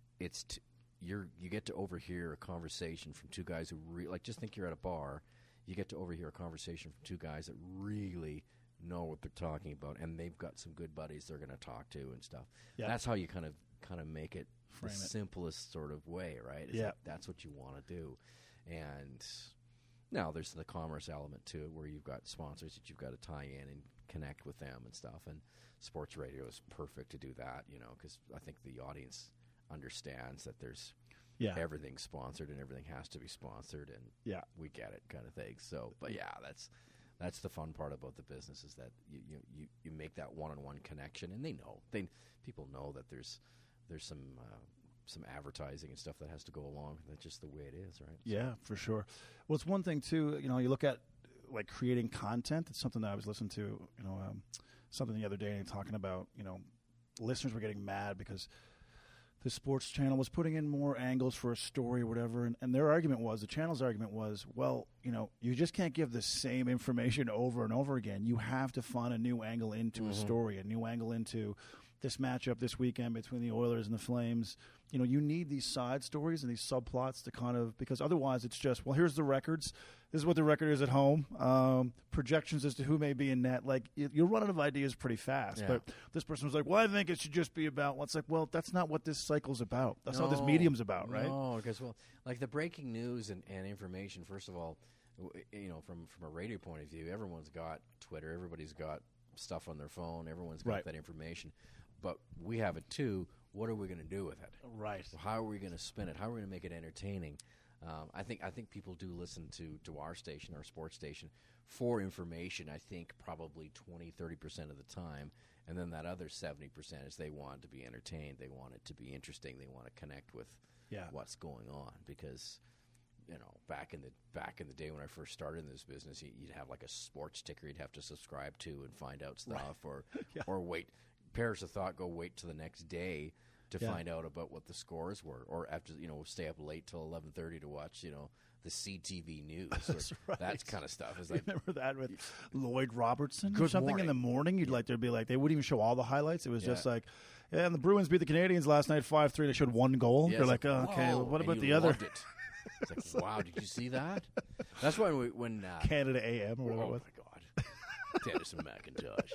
S3: you get to overhear a conversation from two guys who just think you're at a bar. You get to overhear a conversation from two guys that really know what they're talking about, and they've got some good buddies they're going to talk to and stuff.
S1: Yeah.
S3: That's how you kind of make it
S1: Frame
S3: the
S1: it.
S3: simplest sort of way, right? It's
S1: Yeah.
S3: like that's what you want to do, and. Now, there's the commerce element to it where you've got sponsors that you've got to tie in and connect with them and stuff. And sports radio is perfect to do that, because I think the audience understands that there's everything's sponsored and everything has to be sponsored, and we get it kind of thing. So, but yeah, that's the fun part about the business, is that you make that one-on-one connection, and people know that there's some advertising and stuff that has to go along. That's just the way it is, right?
S1: Yeah, for sure. Well, it's one thing too. You look at like creating content. It's something that I was listening to. Something the other day and talking about. Listeners were getting mad because the sports channel was putting in more angles for a story or whatever, and the channel's argument was, well, you just can't give the same information over and over again. You have to find a new angle into a story, a new angle into this matchup this weekend between the Oilers and the Flames. You need these side stories and these subplots to kind of, because otherwise it's just, well, here's the records. This is what the record is at home. Projections as to who may be in net. Like, you'll run out of ideas pretty fast.
S3: Yeah.
S1: But this person was like, well, I think it should just be about, well, it's like, well, that's not what this cycle's about. That's not what this medium's about, right?
S3: No, because, like the breaking news and information, first of all, from a radio point of view, everyone's got Twitter, everybody's got stuff on their phone, everyone's got that information. But we have it too. What are we going to do with it?
S1: Right.
S3: How are we going to spin it? How are we going to make it entertaining? I think people do listen to our station, our sports station, for information. I think probably 20-30% of the time, and then that other 70% is they want to be entertained. They want it to be interesting. They want to connect with what's going on, because back in the day when I first started in this business, you'd have like a sports ticker you'd have to subscribe to and find out stuff, or wait. Perish the thought, go wait till the next day to find out about what the scores were, or after stay up late till 11:30 to watch the CTV news.
S1: That's right.
S3: That kind of stuff. Is like,
S1: remember that with Lloyd Robertson or
S3: Good
S1: something
S3: morning.
S1: in the morning? There'd be like, they wouldn't even show all the highlights. It was just like, and the Bruins beat the Canadians last night 5-3. They showed one goal.
S3: Yeah,
S1: You're like,
S3: whoa,
S1: okay, well, what
S3: and
S1: about
S3: you
S1: the other?
S3: loved it. It's like, wow, did you see that? That's when
S1: Canada AM or whatever it was.
S3: Oh my God. Dennis McIntosh.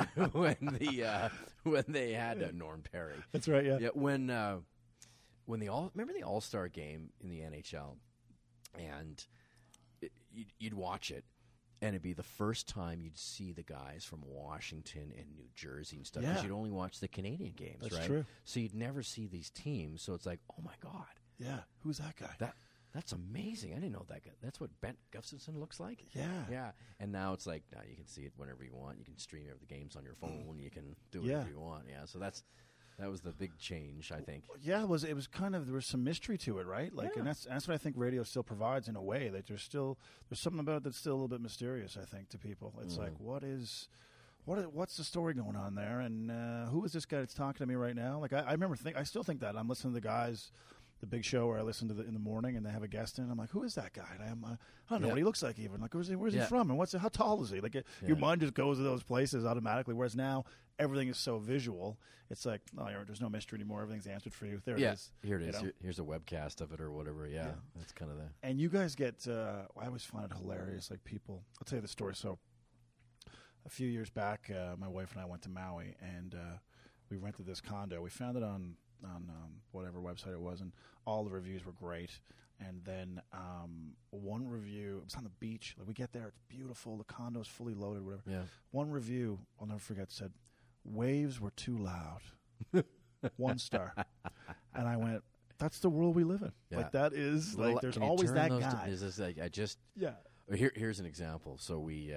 S3: When they had Norm Perry.
S1: That's right, yeah.
S3: When remember the All-Star game in the NHL, and you'd watch it, and it'd be the first time you'd see the guys from Washington and New Jersey and stuff, because you'd only watch the Canadian games,
S1: That's
S3: right?
S1: true.
S3: So you'd never see these teams. So it's like, oh my God.
S1: Yeah, who's that guy?
S3: That's amazing. I didn't know that guy. That's what Bent Gustafson looks like?
S1: Yeah.
S3: Yeah. And now it's like, now you can see it whenever you want. You can stream the games on your phone. You can do whatever you want. Yeah. So that was the big change, I think.
S1: Yeah, it was kind of, there was some mystery to it, right? Like, and that's what I think radio still provides in a way, that there's something about it that's still a little bit mysterious, I think, to people. It's like, what's the story going on there? And who is this guy that's talking to me right now? Like, I remember I still think that. I'm listening to the guys the big show where I listen to in the morning, and they have a guest in. I'm like, who is that guy? And I don't know
S3: Yeah.
S1: what he looks like even. Like, where's he
S3: Yeah.
S1: from? And how tall is he? Like, your mind just goes to those places automatically. Whereas now everything is so visual. It's like, oh, there's no mystery anymore. Everything's answered for you. There it is.
S3: Here it is.
S1: You know?
S3: Here's a webcast of it or whatever. Yeah. That's kind of the.
S1: And you guys get, I always find it hilarious. Like people, I'll tell you the story. So a few years back, my wife and I went to Maui, and we rented this condo. We found it on whatever website it was, and all the reviews were great. And then one review, it was on the beach. Like we get there, it's beautiful. The condo's fully loaded, whatever.
S3: Yeah.
S1: One review, I'll never forget, said, waves were too loud. 1 star. And I went, that's the world we live in.
S3: Yeah.
S1: Like that is,
S3: Well,
S1: like there's
S3: can you
S1: always
S3: turn
S1: that
S3: those
S1: guy.
S3: Is this like I just
S1: Yeah.
S3: Here's an example. So we,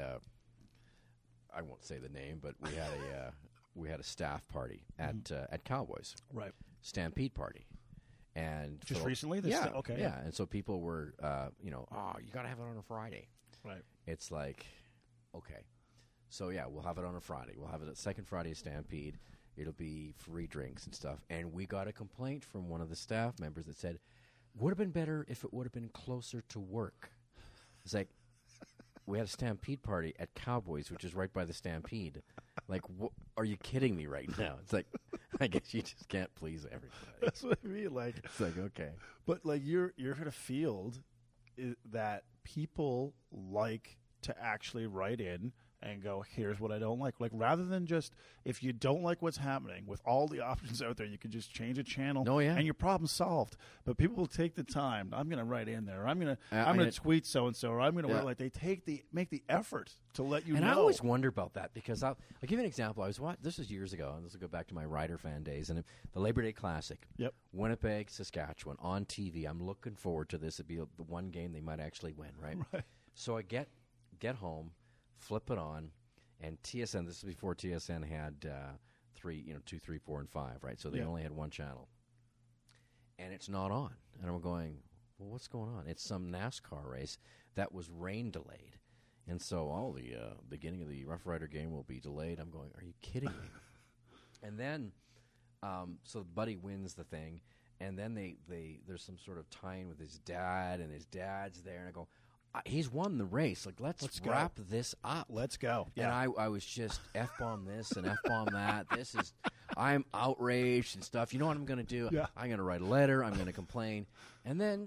S3: I won't say the name, but we had a staff party at Cowboys
S1: Right.
S3: Stampede party, and
S1: Just
S3: so-
S1: recently? This
S3: yeah,
S1: sta- okay.
S3: yeah. And so people were, you got to have it on a Friday.
S1: Right.
S3: It's like, okay, so yeah, we'll have it on a Friday. We'll have it at second Friday of Stampede. It'll be free drinks and stuff. And we got a complaint from one of the staff members that said, would have been better if it would have been closer to work. It's like, we had a Stampede party at Cowboys, which is right by the Stampede. Like, are you kidding me right now? It's like, I guess you just can't please everybody.
S1: That's what I mean. Like,
S3: It's like, okay.
S1: but like you're in a field that people like to actually write in and go, here's what I don't like. Like rather than just, if you don't like what's happening, with all the options out there, you can just change a channel
S3: Oh, yeah.
S1: and your problem's solved. But people will take the time. I'm going to write in there. I'm going to tweet so and so, or I'm going to
S3: Yeah.
S1: like they make the effort to let you
S3: And
S1: know.
S3: I always wonder about that because I'll give you an example. This was years ago, and this will go back to my Rider fan days, and the Labor Day Classic.
S1: Yep.
S3: Winnipeg, Saskatchewan on TV. I'm looking forward to this. It'd be the one game they might actually win, right?
S1: Right.
S3: So I get home, flip it on, and TSN. This is before TSN had 2, 3, 4, and 5, right? So they
S1: Yeah.
S3: only had one channel, and it's not on. And I'm going, well, what's going on? It's some NASCAR race that was rain delayed. And so, the beginning of the Rough Rider game will be delayed. I'm going, are you kidding me? And then, so Buddy wins the thing, and then there's some sort of tie-in with his dad, and his dad's there, and I go, he's won the race. Like, let's
S1: go.
S3: wrap this up.
S1: Let's go.
S3: And I was just F-bomb this and F-bomb that. I'm outraged and stuff. You know what I'm going to do?
S1: Yeah.
S3: I'm going to write a letter. I'm going to complain. And then,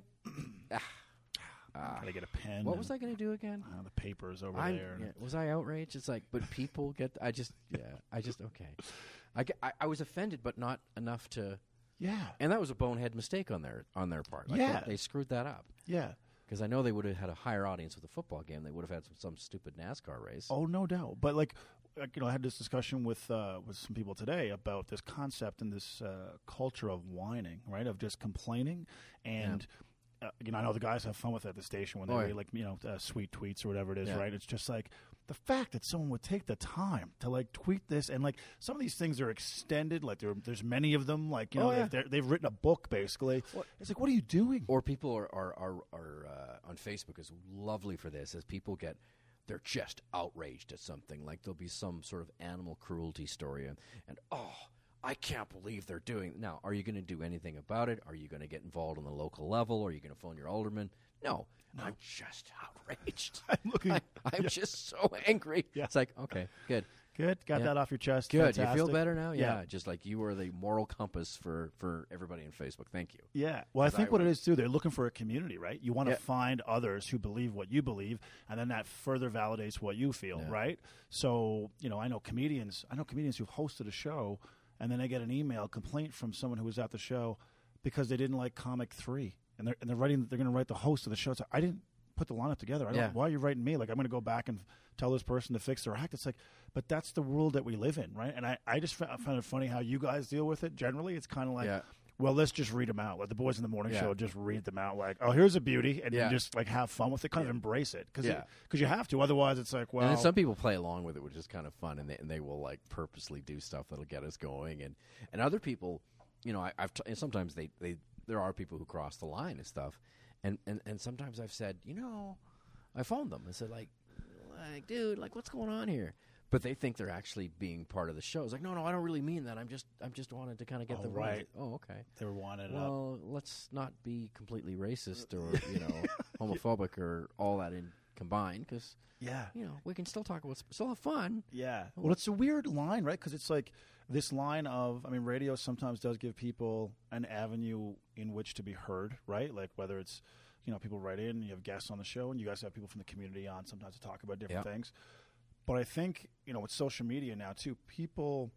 S1: Gotta get a pen.
S3: what was I going to do again?
S1: The papers over there.
S3: Yeah, was I outraged? It's like, but people get. Okay. I was offended, but not enough to.
S1: Yeah.
S3: And that was a bonehead mistake on their part. Like,
S1: Yeah.
S3: they screwed that up.
S1: Yeah.
S3: Because I know they would have had a higher audience with a football game. They would have had some stupid NASCAR race.
S1: Oh, no doubt. But I had this discussion with some people today about this concept and this culture of whining, right? Of just complaining. And, I know the guys have fun with it at the station when they read, sweet tweets or whatever it is, right? It's just like the fact that someone would take the time to tweet this, and some of these things are extended. Like there's many of them. They've written a book basically. It's like, what are you doing?
S3: Or people are on Facebook is lovely for this, as people they're just outraged at something. Like there'll be some sort of animal cruelty story, and I can't believe they're doing. Now, are you going to do anything about it? Are you going to get involved on the local level? Are you going to phone your alderman? No. I'm just outraged. I'm just so angry.
S1: Yeah.
S3: It's like, okay, good.
S1: Good. Got that off your chest.
S3: Good.
S1: Fantastic.
S3: You feel better now?
S1: Yeah.
S3: Just like you are the moral compass for everybody on Facebook. Thank you.
S1: Yeah. Well, I think what it is, too, they're looking for a community, right? You want to find others who believe what you believe, and then that further validates what you feel, right? So, I know comedians who've hosted a show, and then they get an email complaint from someone who was at the show because they didn't like Comic 3. And they're going to write the host of the show. It's like, I didn't put the lineup together. Why are you writing me? Like, I'm going to go back and tell this person to fix their act. It's like, but that's the world that we live in, right? And I just found it funny how you guys deal with it. Generally, it's kind of like, well, let's just read them out. Like the boys in the morning show just read them out. Like, oh, here's a beauty, and you just have fun with it. Kind of embrace it because you have to. Otherwise, it's like, well.
S3: And then some people play along with it, which is kind of fun, and they will purposely do stuff that'll get us going, and other people, and sometimes there are people who cross the line and stuff, and sometimes I've said, I phoned them and said like, dude, what's going on here? But they think they're actually being part of the show. It's like, no, I don't really mean that. I'm just wanted to kind of get the
S1: right.
S3: Oh, okay.
S1: They were wanted
S3: Well, let's not be completely racist or homophobic or all that in combined, because we can still talk about still have fun.
S1: Yeah. Well, it's a weird line, right? Because it's like this line of, I mean, radio sometimes does give people an avenue in which to be heard, right? Like whether it's, people write in, you have guests on the show, and you guys have people from the community on sometimes to talk about different things. But I think, with social media now, too, people,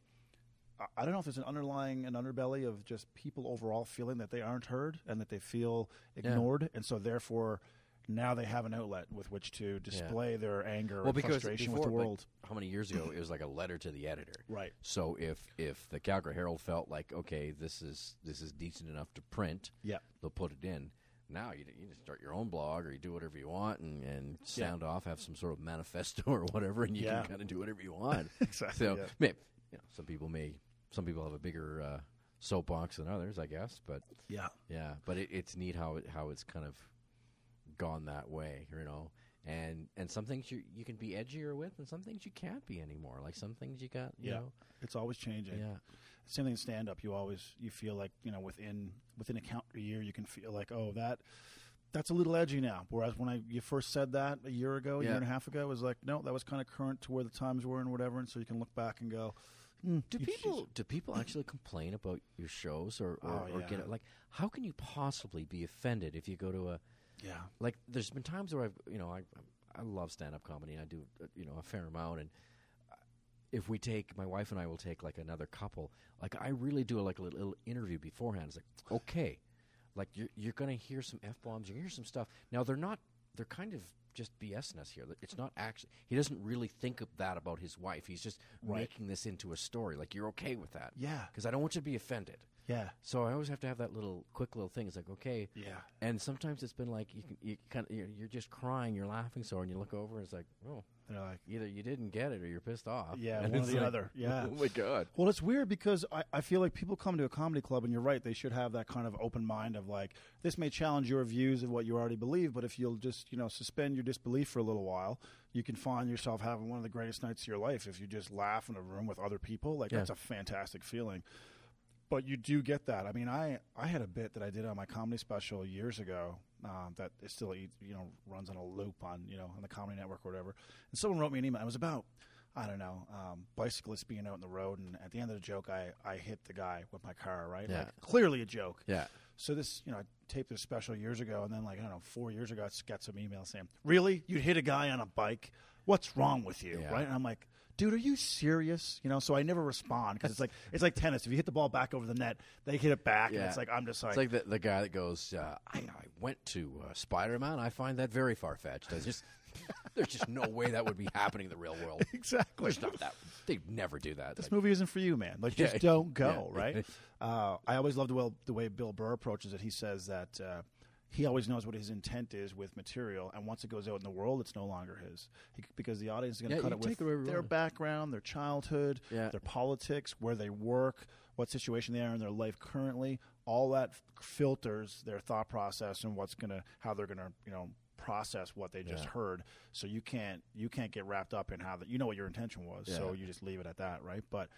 S1: I don't know if there's an underbelly of just people overall feeling that they aren't heard and that they feel ignored. And so, therefore, now they have an outlet with which to display their anger and frustration with the world.
S3: How many years ago, it was like a letter to the editor.
S1: Right.
S3: So if the Calgary Herald felt like, okay, this is decent enough to print, they'll put it in. Now you just start your own blog, or you do whatever you want, and sound off, have some sort of manifesto or whatever, and you can kind of do whatever you want.
S1: Exactly.
S3: So some people have a bigger soapbox than others, I guess. But but it's neat how it's kind of gone that way, And some things you can be edgier with, and some things you can't be anymore. Like some things you got, you know.
S1: It's always changing.
S3: Yeah.
S1: Same thing in stand-up. You feel like, within a calendar year, you can feel like, oh, that's a little edgy now. Whereas when you first said that a year ago, a year and a half ago, it was like, no, that was kind of current to where the times were and whatever. And so you can look back and go,
S3: Do people actually complain about your shows or get it? Like, how can you possibly be offended if you go to a like, there's been times where I love stand-up comedy, and I do a fair amount, and if my wife and I will take like another couple, like I really do like a little interview beforehand. It's like, okay, like you're going to hear some F-bombs, you're going to hear some stuff. Now they're kind of just BSing us here. It's not actually, he doesn't really think of that about his wife. He's just making this into a story. Like, you're okay with that.
S1: Yeah.
S3: Because I don't want you to be offended.
S1: Yeah.
S3: So I always have to have that quick little thing. It's like, okay.
S1: Yeah.
S3: And sometimes it's been like you're just crying, you're laughing so, and you look over and it's like, oh,
S1: they're like,
S3: either you didn't get it or you're pissed off.
S1: Yeah,
S3: and
S1: one or the other. Yeah.
S3: Oh my God.
S1: Well, it's weird because I feel like people come to a comedy club, and you're right, they should have that kind of open mind of like, this may challenge your views of what you already believe, but if you'll just suspend your disbelief for a little while, you can find yourself having one of the greatest nights of your life if you just laugh in a room with other people. Like, that's a fantastic feeling. But you do get that. I mean, I had a bit that I did on my comedy special years ago that is still runs on a loop on on the Comedy Network or whatever. And someone wrote me an email. It was about, I don't know, bicyclists being out in the road, and at the end of the joke, I hit the guy with my car. Right?
S3: Yeah.
S1: Like, clearly a joke.
S3: Yeah.
S1: So this, I taped this special years ago, and then 4 years ago, I got some emails saying, "Really, you'd hit a guy on a bike? What's wrong with you?"
S3: Yeah.
S1: Right? And I'm like, dude, are you serious? So I never respond because it's like tennis. If you hit the ball back over the net, they hit it back, and it's like, I'm just like,
S3: it's like the guy that goes, I went to Spider-Man. I find that very far-fetched. There's just no way that would be happening in the real world.
S1: Exactly.
S3: There's not that. They'd never do that.
S1: This movie isn't for you, man. Like, just don't go, right? I always love the way Bill Burr approaches it. He says that he always knows what his intent is with material, and once it goes out in the world, it's no longer his. Because the audience is going to cut it with their background, their childhood, their politics, where they work, what situation they are in their life currently. All that filters their thought process and how they're going to process what they just heard. So you can't get wrapped up in how that what your intention was. So you just leave it at that, right? But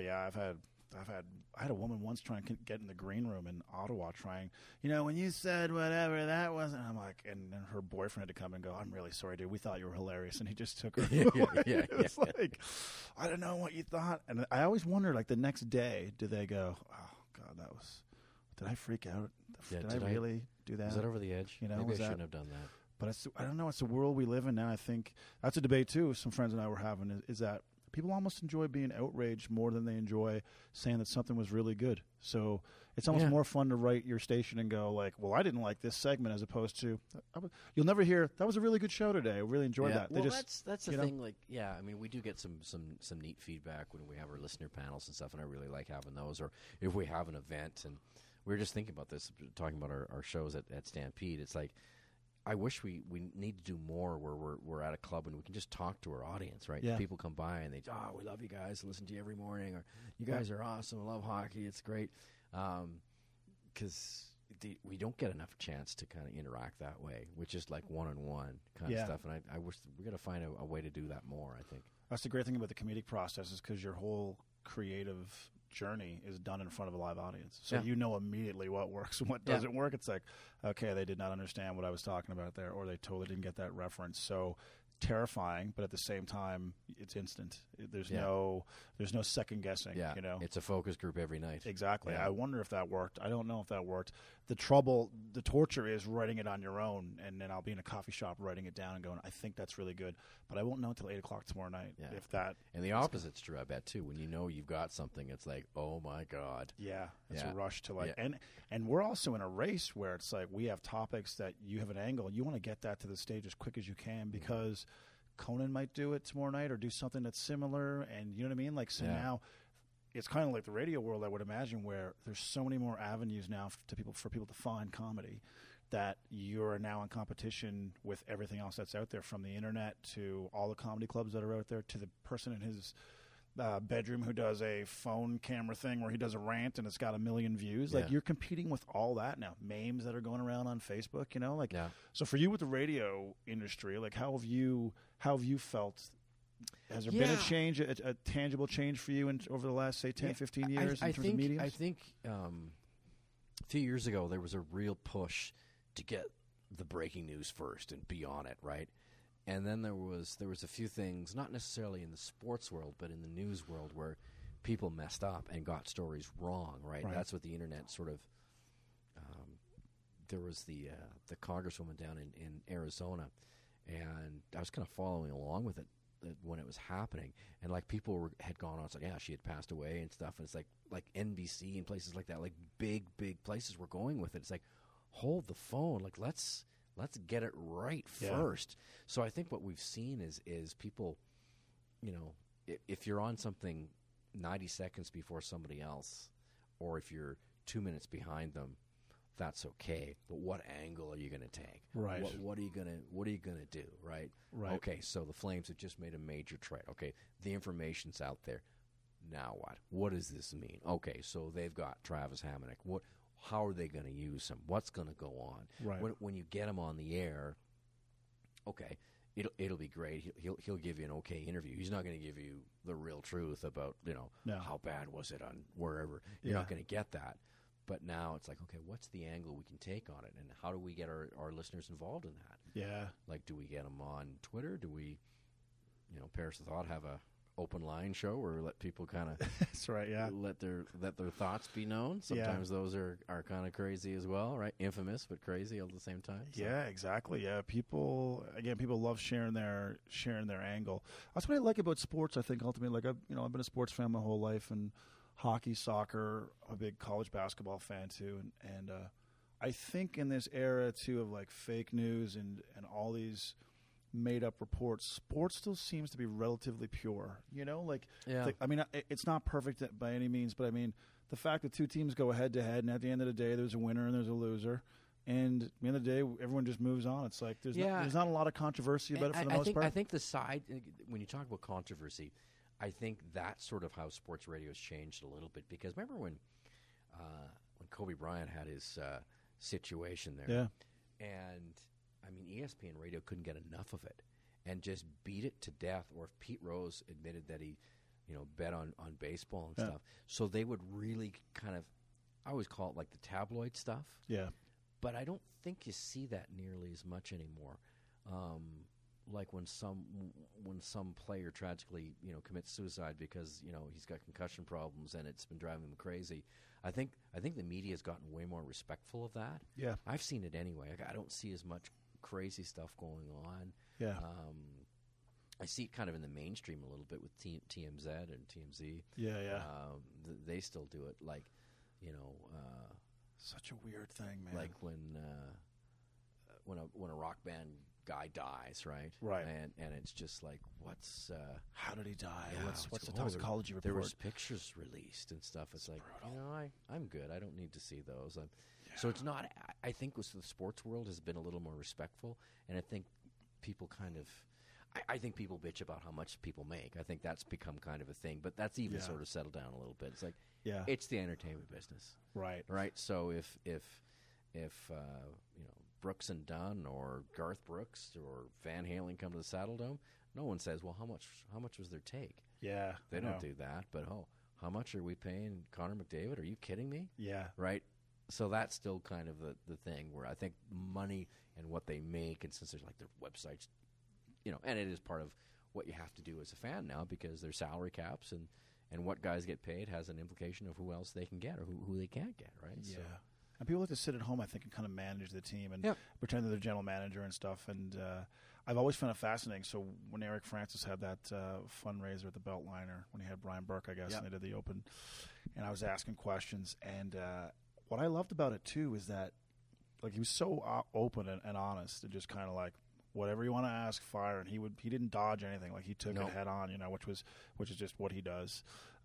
S1: I had a woman once trying to get in the green room in Ottawa trying, when you said whatever, that wasn't, I'm like, and then her boyfriend had to come and go, "I'm really sorry, dude. We thought you were hilarious." And he just took her. It's like, I don't know what you thought. And I always wonder, like, the next day, do they go, "Oh God, did I freak out? Did I really do that?
S3: Is that over the edge? Maybe I shouldn't have done that."
S1: But I don't know. It's the world we live in now. I think that's a debate too. Some friends and I were having is that people almost enjoy being outraged more than they enjoy saying that something was really good. So it's almost more fun to write your station and go like, "Well, I didn't like this segment," as opposed to, you'll never hear, "That was a really good show today. I really enjoyed that."
S3: Well, that's the thing. Like, I mean, we do get some neat feedback when we have our listener panels and stuff, and I really like having those. Or if we have an event, and we were just thinking about this, talking about our shows at Stampede. It's like, I wish we need to do more where we're at a club and we can just talk to our audience, right?
S1: Yeah.
S3: People come by and we love you guys, listen to you every morning, or you guys are awesome, I love hockey, it's great. Because we don't get enough chance to kind of interact that way, which is like one-on-one kind of stuff. And I wish we got to find a way to do that more, I think.
S1: That's the great thing about the comedic process, is because your whole creative journey is done in front of a live audience. So you know immediately what works and what doesn't work. It's like, okay, they did not understand what I was talking about there, or they totally didn't get that reference. So terrifying, but at the same time, it's instant. There's no second guessing.
S3: Yeah,
S1: you know,
S3: it's a focus group every night.
S1: Exactly.
S3: Yeah.
S1: I wonder if that worked. I don't know if that worked. The torture is writing it on your own, and then I'll be in a coffee shop writing it down and going, I think that's really good, but I won't know until 8:00 tomorrow night if that.
S3: And the opposite's true, I bet too. When you know you've got something, it's like, oh my god.
S1: Yeah, it's a rush to like, and we're also in a race where it's like we have topics that you have an angle, you want to get that to the stage as quick as you can because Conan might do it tomorrow night or do something that's similar, and you know what I mean. Like now, it's kind of like the radio world, I would imagine, where there's so many more avenues now for people to find comedy, that you're now in competition with everything else that's out there, from the internet to all the comedy clubs that are out there to the person in his bedroom who does a phone camera thing where he does a rant and it's got 1 million views. Like you're competing with all that now. Memes that are going around on Facebook, you know, like so for you with the radio industry, like how have you felt? Has there been a change, a tangible change for you over the last, say, 10, 15 years in terms of mediums?
S3: I think a few years ago there was a real push to get the breaking news first and be on it, right? And then there was a few things, not necessarily in the sports world, but in the news world, where people messed up and got stories wrong, right? That's what the internet sort of. There was the congresswoman down in Arizona, and I was kind of following along with it when it was happening, and like people had gone on, it's like, yeah, she had passed away and stuff, and it's like NBC and places like that, like big places were going with it. It's like, hold the phone, like let's get it right first. So I think what we've seen is people, you know, if you're on something 90 seconds before somebody else, or if you're 2 minutes behind them, that's okay. But what angle are you going to take?
S1: Right.
S3: What are you gonna do? Right.
S1: Right.
S3: Okay. So the Flames have just made a major trade. Okay. The information's out there. Now what? What does this mean? Okay. So they've got Travis Hamonic. How are they going to use him? What's going to go on?
S1: Right.
S3: When you get him on the air, okay, it'll be great. He'll give you an okay interview. He's not going to give you the real truth about, you know, how bad was it on wherever. You're not going to get that. But now it's like, okay, what's the angle we can take on it, and how do we get our listeners involved in that?
S1: Yeah.
S3: Like, do we get them on Twitter? Do we, you know, Paris of Thought have a open line show, or let people kind of
S1: that's right,
S3: let their thoughts be known? Sometimes those are kind of crazy as well, right? Infamous but crazy all at the same time. So.
S1: Yeah, exactly. Yeah, people love sharing their angle. That's what I like about sports. I think ultimately, like I've been a sports fan my whole life, and hockey, soccer, a big college basketball fan too, and I think in this era too of like fake news and all these made up reports, sports still seems to be relatively pure. You know, I mean, it's not perfect by any means, but I mean, the fact that two teams go head to head, and at the end of the day, there's a winner and there's a loser. And at the end of the day, everyone just moves on. It's like there's not a lot of controversy about it for the most part.
S3: I think the side, when you talk about controversy, I think that's sort of how sports radio has changed a little bit. Because remember when Kobe Bryant had his situation there?
S1: Yeah.
S3: And, I mean, ESPN radio couldn't get enough of it and just beat it to death. Or if Pete Rose admitted that he, you know, bet on baseball and stuff. So they would really kind of, I always call it like the tabloid stuff.
S1: Yeah.
S3: But I don't think you see that nearly as much anymore. Like when some player tragically, you know, commits suicide because, you know, he's got concussion problems and it's been driving him crazy. I think the media has gotten way more respectful of that.
S1: Yeah,
S3: I've seen it anyway. I don't see as much crazy stuff going on.
S1: Yeah,
S3: I see it kind of in the mainstream a little bit with TMZ and TMZ.
S1: Yeah.
S3: They still do it, like, you know.
S1: Such a weird thing, man.
S3: Like when a rock band guy dies, right?
S1: Right.
S3: And it's just like,
S1: how did he die?
S3: Yeah,
S1: what's the toxicology report?
S3: There was pictures released and stuff. It's like, brutal. You know, I'm good. I don't need to see those. So it's not. I think the sports world has been a little more respectful, and I think people kind of. I think people bitch about how much people make. I think that's become kind of a thing, but that's even sort of settled down a little bit. It's like, it's the entertainment business,
S1: right?
S3: Right. So if Brooks and Dunn or Garth Brooks or Van Halen come to the Saddle Dome, no one says, well, how much was their take?
S1: Yeah.
S3: They don't do that. But, how much are we paying Connor McDavid? Are you kidding me?
S1: Yeah.
S3: Right? So that's still kind of the thing where I think money and what they make, and since there's like their websites, and it is part of what you have to do as a fan now because there's salary caps and what guys get paid has an implication of who else they can get or who they can't get, right?
S1: Yeah.
S3: So.
S1: And people like to sit at home, I think, and kind of manage the team and pretend they're the general manager and stuff. And I've always found it fascinating. So when Eric Francis had that fundraiser at the Beltliner, when he had Brian Burke, I guess, and they did the Open, and I was asking questions. And what I loved about it, too, is that he was so open and honest and just kind of like, whatever you want to ask, fire. And he didn't dodge anything. Like, he took it head on, which is just what he does.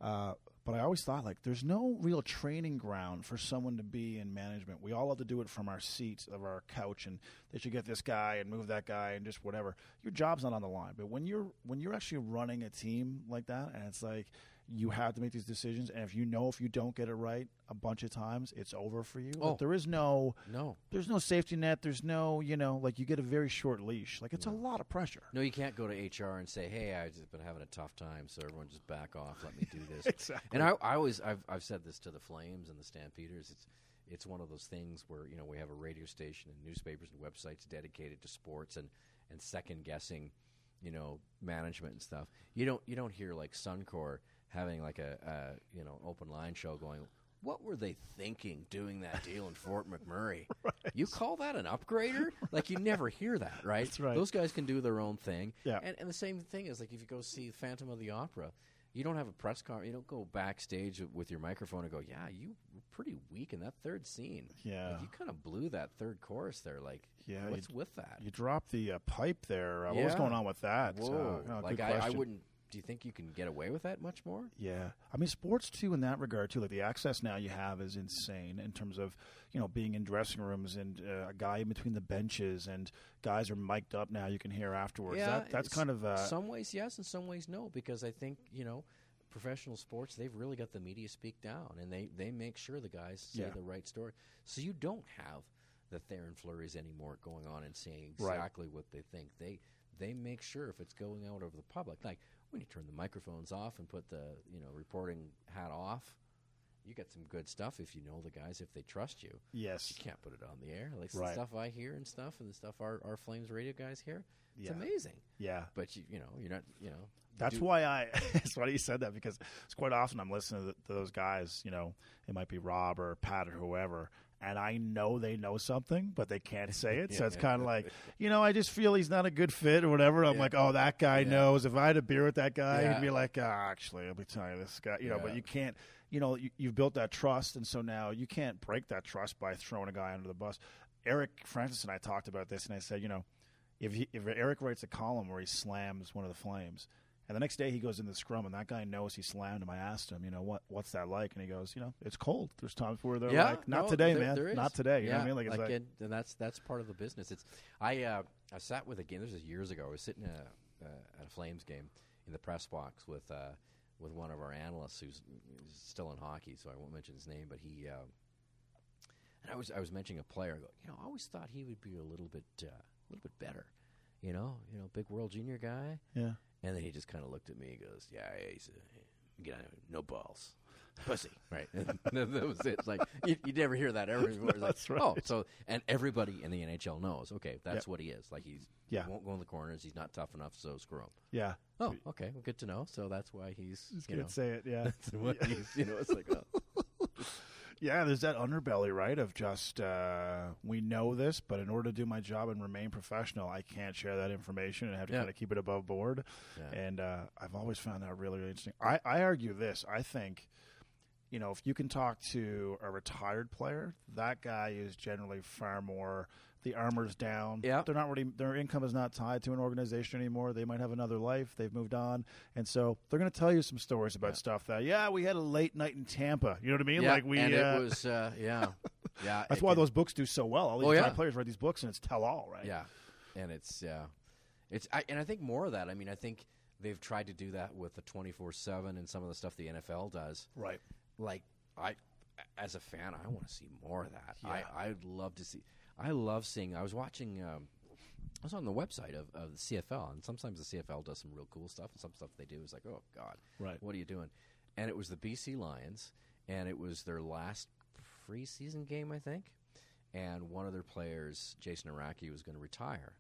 S1: But I always thought, there's no real training ground for someone to be in management. We all have to do it from our seats of our couch, and they should get this guy and move that guy and just whatever. Your job's not on the line. But when you're actually running a team like that, and it's like you have to make these decisions, and if you don't get it right a bunch of times, it's over for you.
S3: Oh.
S1: There is there's no safety net. There's no, you get a very short leash. It's a lot of pressure.
S3: No, you can't go to HR and say, "Hey, I've just been having a tough time, so everyone just back off. Let me do this."
S1: Exactly.
S3: And I've said this to the Flames and the Stampeders. It's one of those things where we have a radio station and newspapers and websites dedicated to sports and second guessing, management and stuff. You don't hear like Suncor having like a open line show going, what were they thinking doing that deal in Fort McMurray?
S1: Right.
S3: You call that an upgrader? You never hear that, right?
S1: That's right.
S3: Those guys can do their own thing.
S1: Yeah.
S3: And the same thing is if you go see Phantom of the Opera, you don't have a press conference. You don't go backstage with your microphone and go, yeah, you were pretty weak in that third scene.
S1: Yeah.
S3: You kind of blew that third chorus there. What's with that?
S1: You dropped the pipe there. What was going on with that?
S3: Whoa.
S1: Good question.
S3: I wouldn't. Do you think you can get away with that much more?
S1: Yeah. I mean, sports, too, in that regard, too. The access now you have is insane in terms of, being in dressing rooms and a guy in between the benches and guys are mic'd up now you can hear afterwards.
S3: Yeah,
S1: that's kind of...
S3: some ways yes and some ways no, because I think, professional sports, they've really got the media speak down, and they make sure the guys say the right story. So you don't have the Theron Fleuries anymore going on and saying exactly what they think. They make sure if it's going out over the public, like when you turn the microphones off and put the reporting hat off, you get some good stuff if you know the guys, if they trust you.
S1: Yes.
S3: You can't put it on the air. The stuff I hear and the stuff our Flames radio guys hear, it's amazing.
S1: Yeah.
S3: But you're not,
S1: That's why it's funny you said that, because it's quite often I'm listening to those guys, it might be Rob or Pat or whoever, and I know they know something, but they can't say it. So it's kind of like, I just feel he's not a good fit or whatever. I'm like, oh, that guy knows. If I had a beer with that guy, he'd be like, actually, I'll be telling you this guy, but you can't, you've built that trust. And so now you can't break that trust by throwing a guy under the bus. Eric Francis and I talked about this, and I said, if Eric writes a column where he slams one of the Flames, and the next day he goes in the scrum, and that guy knows he slammed him. I asked him, what's that like? And he goes, it's cold. There's times where they're like, not today, man. Not today. You know what I mean?
S3: And that's part of the business. I sat with a game. This was years ago. I was sitting at a Flames game in the press box with one of our analysts who's still in hockey, so I won't mention his name, but he. And I was mentioning a player. I go, I always thought he would be a little bit better. Big World Junior guy.
S1: Yeah.
S3: And then he just kind of looked at me and goes, he's no balls. Pussy. Right. And that was it. It's like, you never hear that ever before. It's like,
S1: that's right.
S3: Oh, so, and everybody in the NHL knows, okay, that's what he is. Like, he won't go in the corners. He's not tough enough, so screw him.
S1: Yeah.
S3: Oh, okay. Well, good to know. So that's why he's,
S1: can't say it, yeah.
S3: That's what he's, it's like, oh.
S1: Yeah, there's that underbelly, right, of just, we know this, but in order to do my job and remain professional, I can't share that information and have to kind of keep it above board. Yeah. And I've always found that really, really interesting. I argue this. I think, if you can talk to a retired player, that guy is generally far more, the armor's down.
S3: Yeah.
S1: They're not really, their income is not tied to an organization anymore. They might have another life. They've moved on. And so they're going to tell you some stories about stuff that, we had a late night in Tampa. You know what I mean?
S3: Yeah,
S1: and
S3: it was, yeah.
S1: That's why those books do so well. All these retired players write these books, and it's tell all, right?
S3: Yeah. And I think more of that. I mean, I think they've tried to do that with the 24/7 and some of the stuff the NFL does.
S1: Right.
S3: Like, as a fan, I want to see more of that.
S1: Yeah.
S3: I'd love to see. I love seeing. I was watching. I was on the website of the CFL, and sometimes the CFL does some real cool stuff, and some stuff they do is like, oh God,
S1: Right.
S3: what are you doing? And it was the BC Lions, and it was their last preseason game, I think. And one of their players, Jason Araki, was going to retire.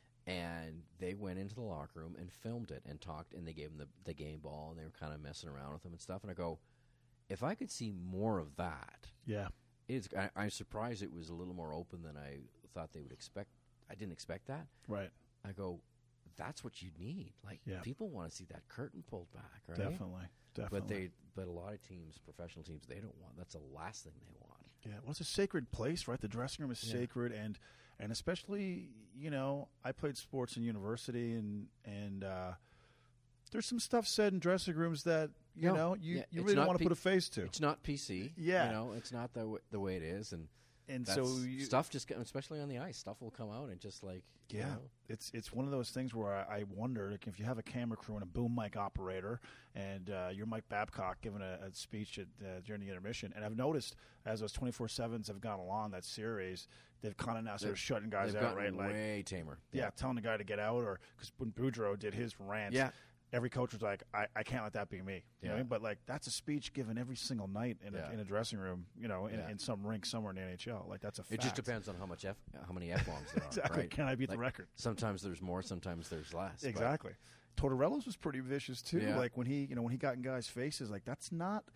S3: And they went into the locker room and filmed it and talked, and they gave him the game ball, and they were kind of messing around with him and stuff. And I go, if I could see more of that,
S1: Yeah.
S3: I'm surprised it was a little more open than I thought they would expect. I didn't expect that.
S1: Right.
S3: I go, that's what you need. Like,
S1: Yeah.
S3: people want to see that curtain pulled back, right?
S1: Definitely.
S3: But a lot of teams, professional teams, they don't want. That's the last thing they want.
S1: Yeah, well, it's a sacred place, right? The dressing room is sacred, and especially, I played sports in university, and there's some stuff said in dressing rooms that you
S3: it's
S1: really don't
S3: not
S1: want to put a face to.
S3: It's not PC.
S1: Yeah.
S3: It's not the way it is, and
S1: so
S3: stuff just, especially on the ice, stuff will come out and just like
S1: it's one of those things where I wonder, like, if you have a camera crew and a boom mic operator, and you're Mike Babcock giving a speech during the intermission, and I've noticed as those 24/7s have gone along that series, they've kind of now sort of shutting guys out, right? Like,
S3: way tamer.
S1: Yeah, telling the guy to get out, or because when Boudreaux did his rant, every coach was like, I can't let that be me. You know what I mean? But like, that's a speech given every single night in a dressing room, in some rink somewhere in the NHL. Like, that's a fact.
S3: It just depends on how many F-bombs there are.
S1: Exactly.
S3: Right?
S1: Can I beat the record?
S3: Sometimes there's more, sometimes there's less.
S1: Exactly. Tortorella's was pretty vicious too.
S3: Yeah.
S1: Like when he got in guys' faces, like, that's not,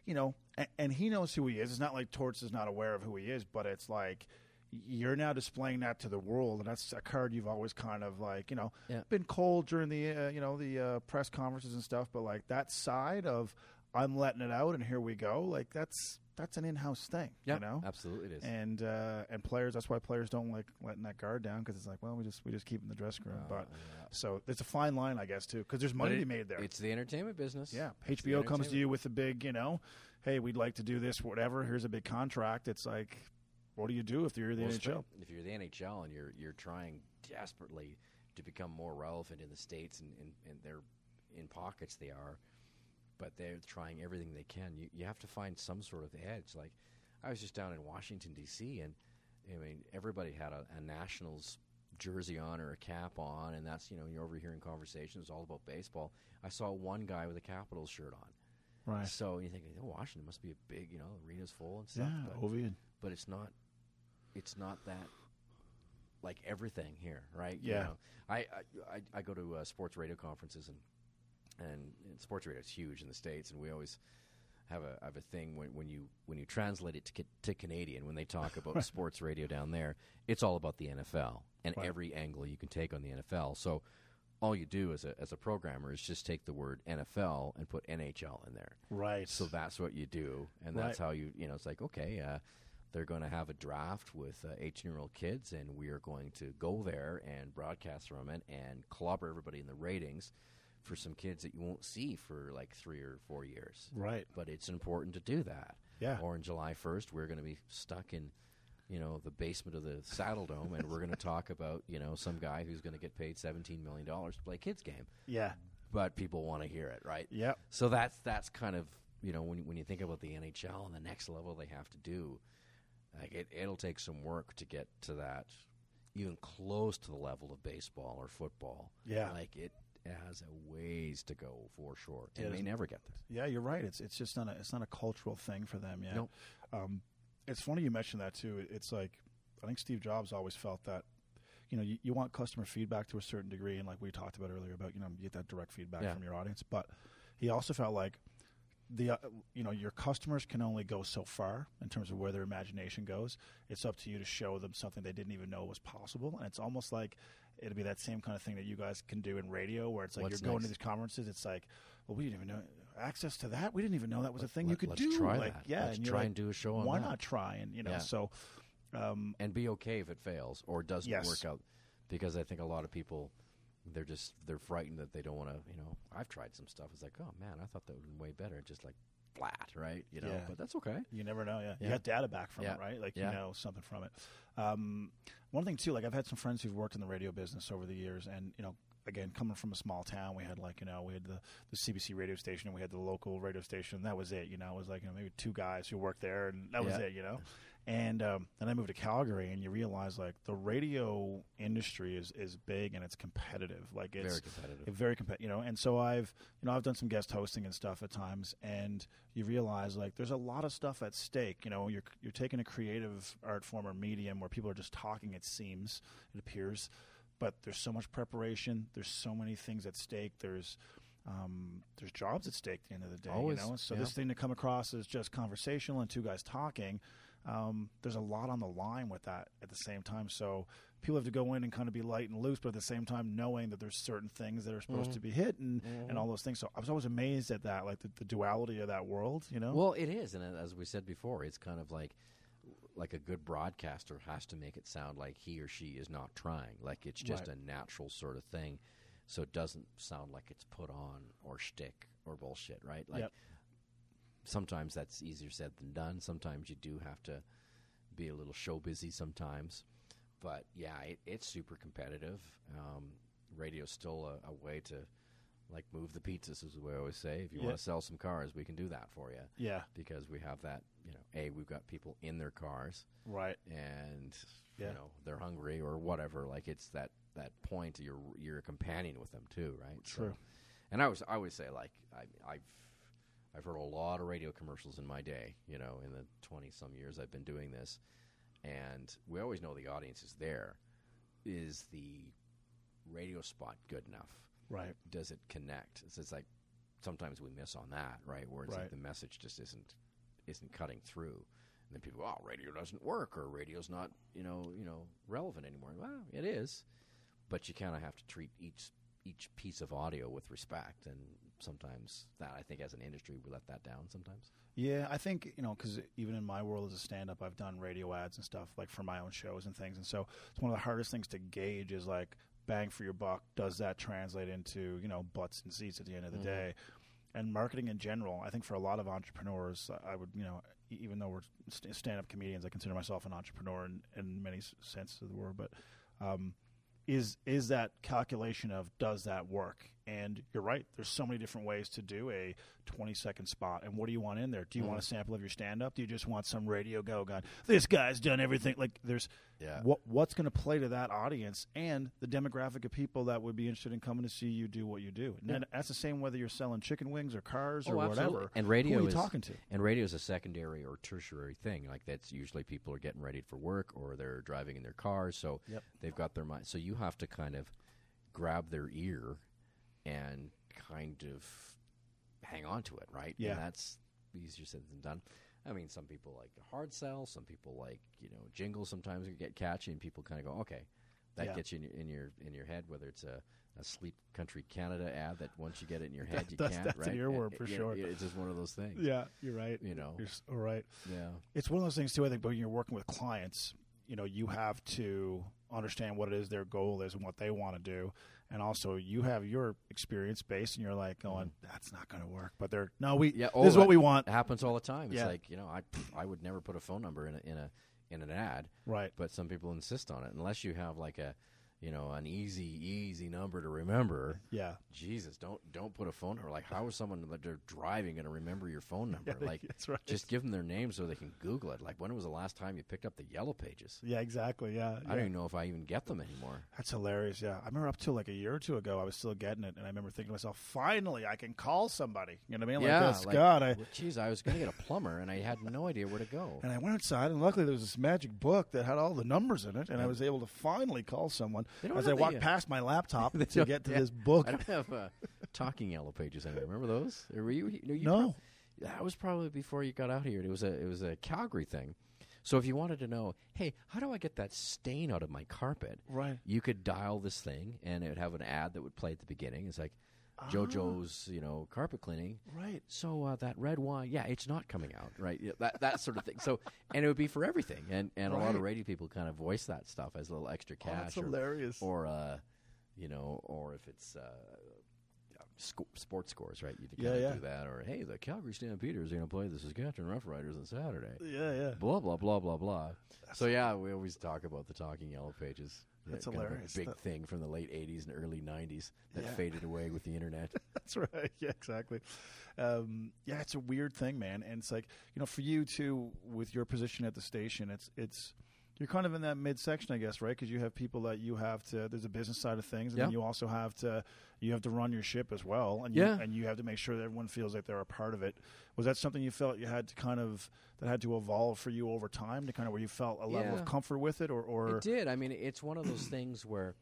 S1: and he knows who he is. It's not like Torts is not aware of who he is, but it's like, you're now displaying that to the world, and that's a card you've always kind of like, been cold during the press conferences and stuff. But like, that side of, I'm letting it out, and here we go. Like, that's an in-house thing.
S3: Yeah, absolutely it is.
S1: And players, that's why players don't like letting that guard down, because it's like, well, we just keep it in the dressing room. So it's a fine line, I guess, too, because there's money to be made there.
S3: It's the entertainment business.
S1: Yeah, HBO comes to you with a big, hey, we'd like to do this, whatever. Here's a big contract. It's like, what do you do if you're the NHL?
S3: If you're the NHL and you're trying desperately to become more relevant in the States, and they're in pockets, they are, but they're trying everything they can. You have to find some sort of edge. Like, I was just down in Washington, D.C., and I mean, everybody had a Nationals jersey on or a cap on, and that's, you're overhearing conversations all about baseball. I saw one guy with a Capitals shirt on.
S1: Right.
S3: So you're thinking, Washington must be a big, arena's full and stuff.
S1: Yeah, Ovian.
S3: But it's not that like everything here, right?
S1: Yeah.
S3: I go to sports radio conferences, and sports radio is huge in the States, and we always have a thing when you translate it to Canadian, when they talk about sports radio down there, it's all about the NFL and every angle you can take on the NFL. So all you do as a programmer is just take the word NFL and put NHL in there.
S1: Right.
S3: So that's what you do, and that's how it's like, okay, they're going to have a draft with 18-year-old kids, and we are going to go there and broadcast from it and clobber everybody in the ratings for some kids that you won't see for like 3 or 4 years.
S1: Right.
S3: But it's important to do that.
S1: Yeah.
S3: Or on July 1st, we're going to be stuck in, the basement of the Saddle Dome, and we're going to talk about, some guy who's going to get paid $17 million to play a kids game.
S1: Yeah.
S3: But people want to hear it, right?
S1: Yep.
S3: So that's kind of, when you think about the NHL and the next level they have to do, like it'll take some work to get to that, even close to the level of baseball or football.
S1: Yeah.
S3: Like it has a ways to go for sure. And they never get there.
S1: Yeah, you're right. It's just not a cultural thing for them yet.
S3: Nope.
S1: It's funny you mentioned that too. It's like, I think Steve Jobs always felt that, you want customer feedback to a certain degree, and like we talked about earlier about, you get that direct feedback from your audience. But he also felt like your customers can only go so far in terms of where their imagination goes. It's up to you to show them something they didn't even know was possible. And it's almost like it'll be that same kind of thing that you guys can do in radio, where it's like you're going to these conferences. It's like, well, we didn't even know access to that. We didn't even know that was a thing you could do.
S3: Let's try
S1: like,
S3: that.
S1: Yeah,
S3: let's
S1: and
S3: try and do a show on
S1: why
S3: that.
S1: Why not try? And so
S3: and be okay if it fails or doesn't work out, because I think a lot of people, they're frightened that they don't want to. I've tried some stuff. It's like, oh man, I thought that would have been way better. Just like flat, right? You know,
S1: Yeah.
S3: but that's okay.
S4: You never know. Yeah. You
S3: Yeah.
S4: got data back from
S3: Yeah.
S4: it, right? Like
S3: Yeah.
S4: you know something from it. One thing too, like I've had some friends who've worked in the radio business over the years, and you know, again, coming from a small town, we had like we had the CBC radio station, and we had the local radio station. And that was it. You know, it was like maybe two guys who worked there, and that was
S3: Yeah.
S4: it. You know, and then I moved to Calgary, and you realize like the radio industry is big and it's competitive. Like it's
S3: Very competitive.
S4: very competitive. You know, and so I've done some guest hosting and stuff at times, and you realize like there's a lot of stuff at stake. You know, you're taking a creative art form or medium where people are just talking. It seems, it appears. But there's so much preparation. There's so many things at stake. There's jobs at stake at the end of the day.
S3: Always,
S4: you know? So
S3: yeah.
S4: this thing to come across as just conversational and two guys talking, there's a lot on the line with that at the same time. So people have to go in and kind of be light and loose, but at the same time knowing that there's certain things that are supposed
S3: Mm-hmm.
S4: to be hit and all those things. So I was always amazed at that, like the duality of that world, you know?
S3: Well, it is, and as we said before, it's kind of like a good broadcaster has to make it sound like he or she is not trying, like it's just
S4: Right.
S3: a natural sort of thing, so it doesn't sound like it's put on or shtick or bullshit, right? Like
S4: Yep.
S3: sometimes that's easier said than done. Sometimes you do have to be a little show busy sometimes, but yeah, it's super competitive. Radio's still a way to like move the pizzas, is the way I always say. If you
S4: Yeah.
S3: want to sell some cars, we can do that for you.
S4: Yeah.
S3: Because we have that, we've got people in their cars
S4: Right.
S3: and,
S4: Yeah.
S3: they're hungry or whatever. Like it's that point you're a companion with them too, right?
S4: True.
S3: So, and I always say like I've heard a lot of radio commercials in my day, in the 20 some years I've been doing this, and we always know the audience is there. Is the radio spot good enough?
S4: Right.
S3: Does it connect? So it's like sometimes we miss on that, right? Where it's
S4: Right.
S3: like the message just isn't cutting through, and then people go, "Oh, radio doesn't work, or radio's not, relevant anymore." Well, it is, but you kind of have to treat each piece of audio with respect, and sometimes that I think as an industry we let that down sometimes.
S4: Yeah, I think, because even in my world as a stand-up, I've done radio ads and stuff, like for my own shows and things. And so it's one of the hardest things to gauge is, like, bang for your buck, does that translate into, butts and seats at the end of the day? And marketing in general, I think for a lot of entrepreneurs, I would, even though we're stand-up comedians, I consider myself an entrepreneur in many senses of the word, but is that calculation of does that work? And you're right, there's so many different ways to do a 20-second spot. And what do you want in there? Do you want a sample of your stand-up? Do you just want some radio going, this guy's done everything? Like, there's what's going to play to that audience and the demographic of people that would be interested in coming to see you do what you do. And then that's the same whether you're selling chicken wings or cars or
S3: absolutely.
S4: whatever.
S3: And radio
S4: Who are you
S3: is
S4: talking to?
S3: And radio is a secondary or tertiary thing. Like that's usually people are getting ready for work or they're driving in their cars, so they've got their mind. So you have to kind of grab their ear and kind of hang on to it, right?
S4: Yeah.
S3: And that's easier said than done. I mean, some people like a hard sell. Some people like jingles. Sometimes get catchy, and people kind of go, "Okay, that gets you in your head." Whether it's a Sleep Country Canada ad that once you get it in your head, you can't.
S4: That's
S3: right?
S4: an earworm for sure.
S3: It's just one of those things.
S4: Yeah, you're right. You're so right.
S3: Yeah.
S4: It's one of those things too. I think, but when you're working with clients, you have to understand what it is their goal is and what they want to do, and also you have your experience base, and you're like going, "That's not going to work." But this is what we want.
S3: It happens all the time. It's
S4: Yeah.
S3: like I would never put a phone number in an ad,
S4: Right.
S3: But some people insist on it unless you have like an easy number to remember.
S4: Yeah.
S3: Jesus, don't put a phone number. Like, how is someone that they're driving going to remember your phone number?
S4: Yeah,
S3: like,
S4: that's right.
S3: Just give them their name so they can Google it. Like, when was the last time you picked up the Yellow Pages?
S4: Yeah, exactly. Yeah,
S3: I don't even know if I even get them anymore.
S4: That's hilarious. Yeah, I remember up to like a year or two ago, I was still getting it, and I remember thinking to myself, "Finally, I can call somebody." You know what I mean?
S3: Yeah,
S4: Like, God,
S3: geez, I was going to get a plumber, and I had no idea where to go.
S4: And I went outside, and luckily there was this magic book that had all the numbers in it, and I was able to finally call someone
S3: They don't
S4: as
S3: have
S4: I walked
S3: the,
S4: past my laptop
S3: They
S4: to
S3: don't-
S4: get to
S3: yeah.
S4: this book.
S3: I don't have talking Yellow Pages anymore. Remember those? Or were you?
S4: No.
S3: That was probably before you got out here. It was a Calgary thing. So if you wanted to know, hey, how do I get that stain out of my carpet?
S4: Right.
S3: You could dial this thing, and it would have an ad that would play at the beginning. It's like JoJo's, carpet cleaning.
S4: Right.
S3: So that red wine, yeah, it's not coming out, right? Yeah, that sort of thing. So, and it would be for everything, and a lot
S4: Right.
S3: of radio people kind of voice that stuff as a little extra cash.
S4: that's hilarious.
S3: Or if it's sports scores, right? You
S4: Yeah.
S3: do that, or hey, the Calgary Stampeders are going to play the Saskatchewan Roughriders on Saturday.
S4: Yeah.
S3: Blah blah blah blah blah. So yeah, we always talk about the Talking Yellow Pages.
S4: That's
S3: Kind of a
S4: hilarious.
S3: big thing from the late '80s and early '90s that
S4: Yeah.
S3: faded away with the internet.
S4: That's right. Yeah, exactly. Yeah, it's a weird thing, man. And it's like, for you too, with your position at the station, it's you're kind of in that midsection, I guess, right? Because you have people that you have to. There's a business side of things, and
S3: Yeah.
S4: then you also have to run your ship as well, and
S3: Yeah.
S4: you have to make sure that everyone feels like they're a part of it. Was that something you felt you had to that had to evolve for you over time to kind of where you felt a level
S3: Yeah.
S4: of comfort with it, or
S3: It did. I mean, it's one of those things where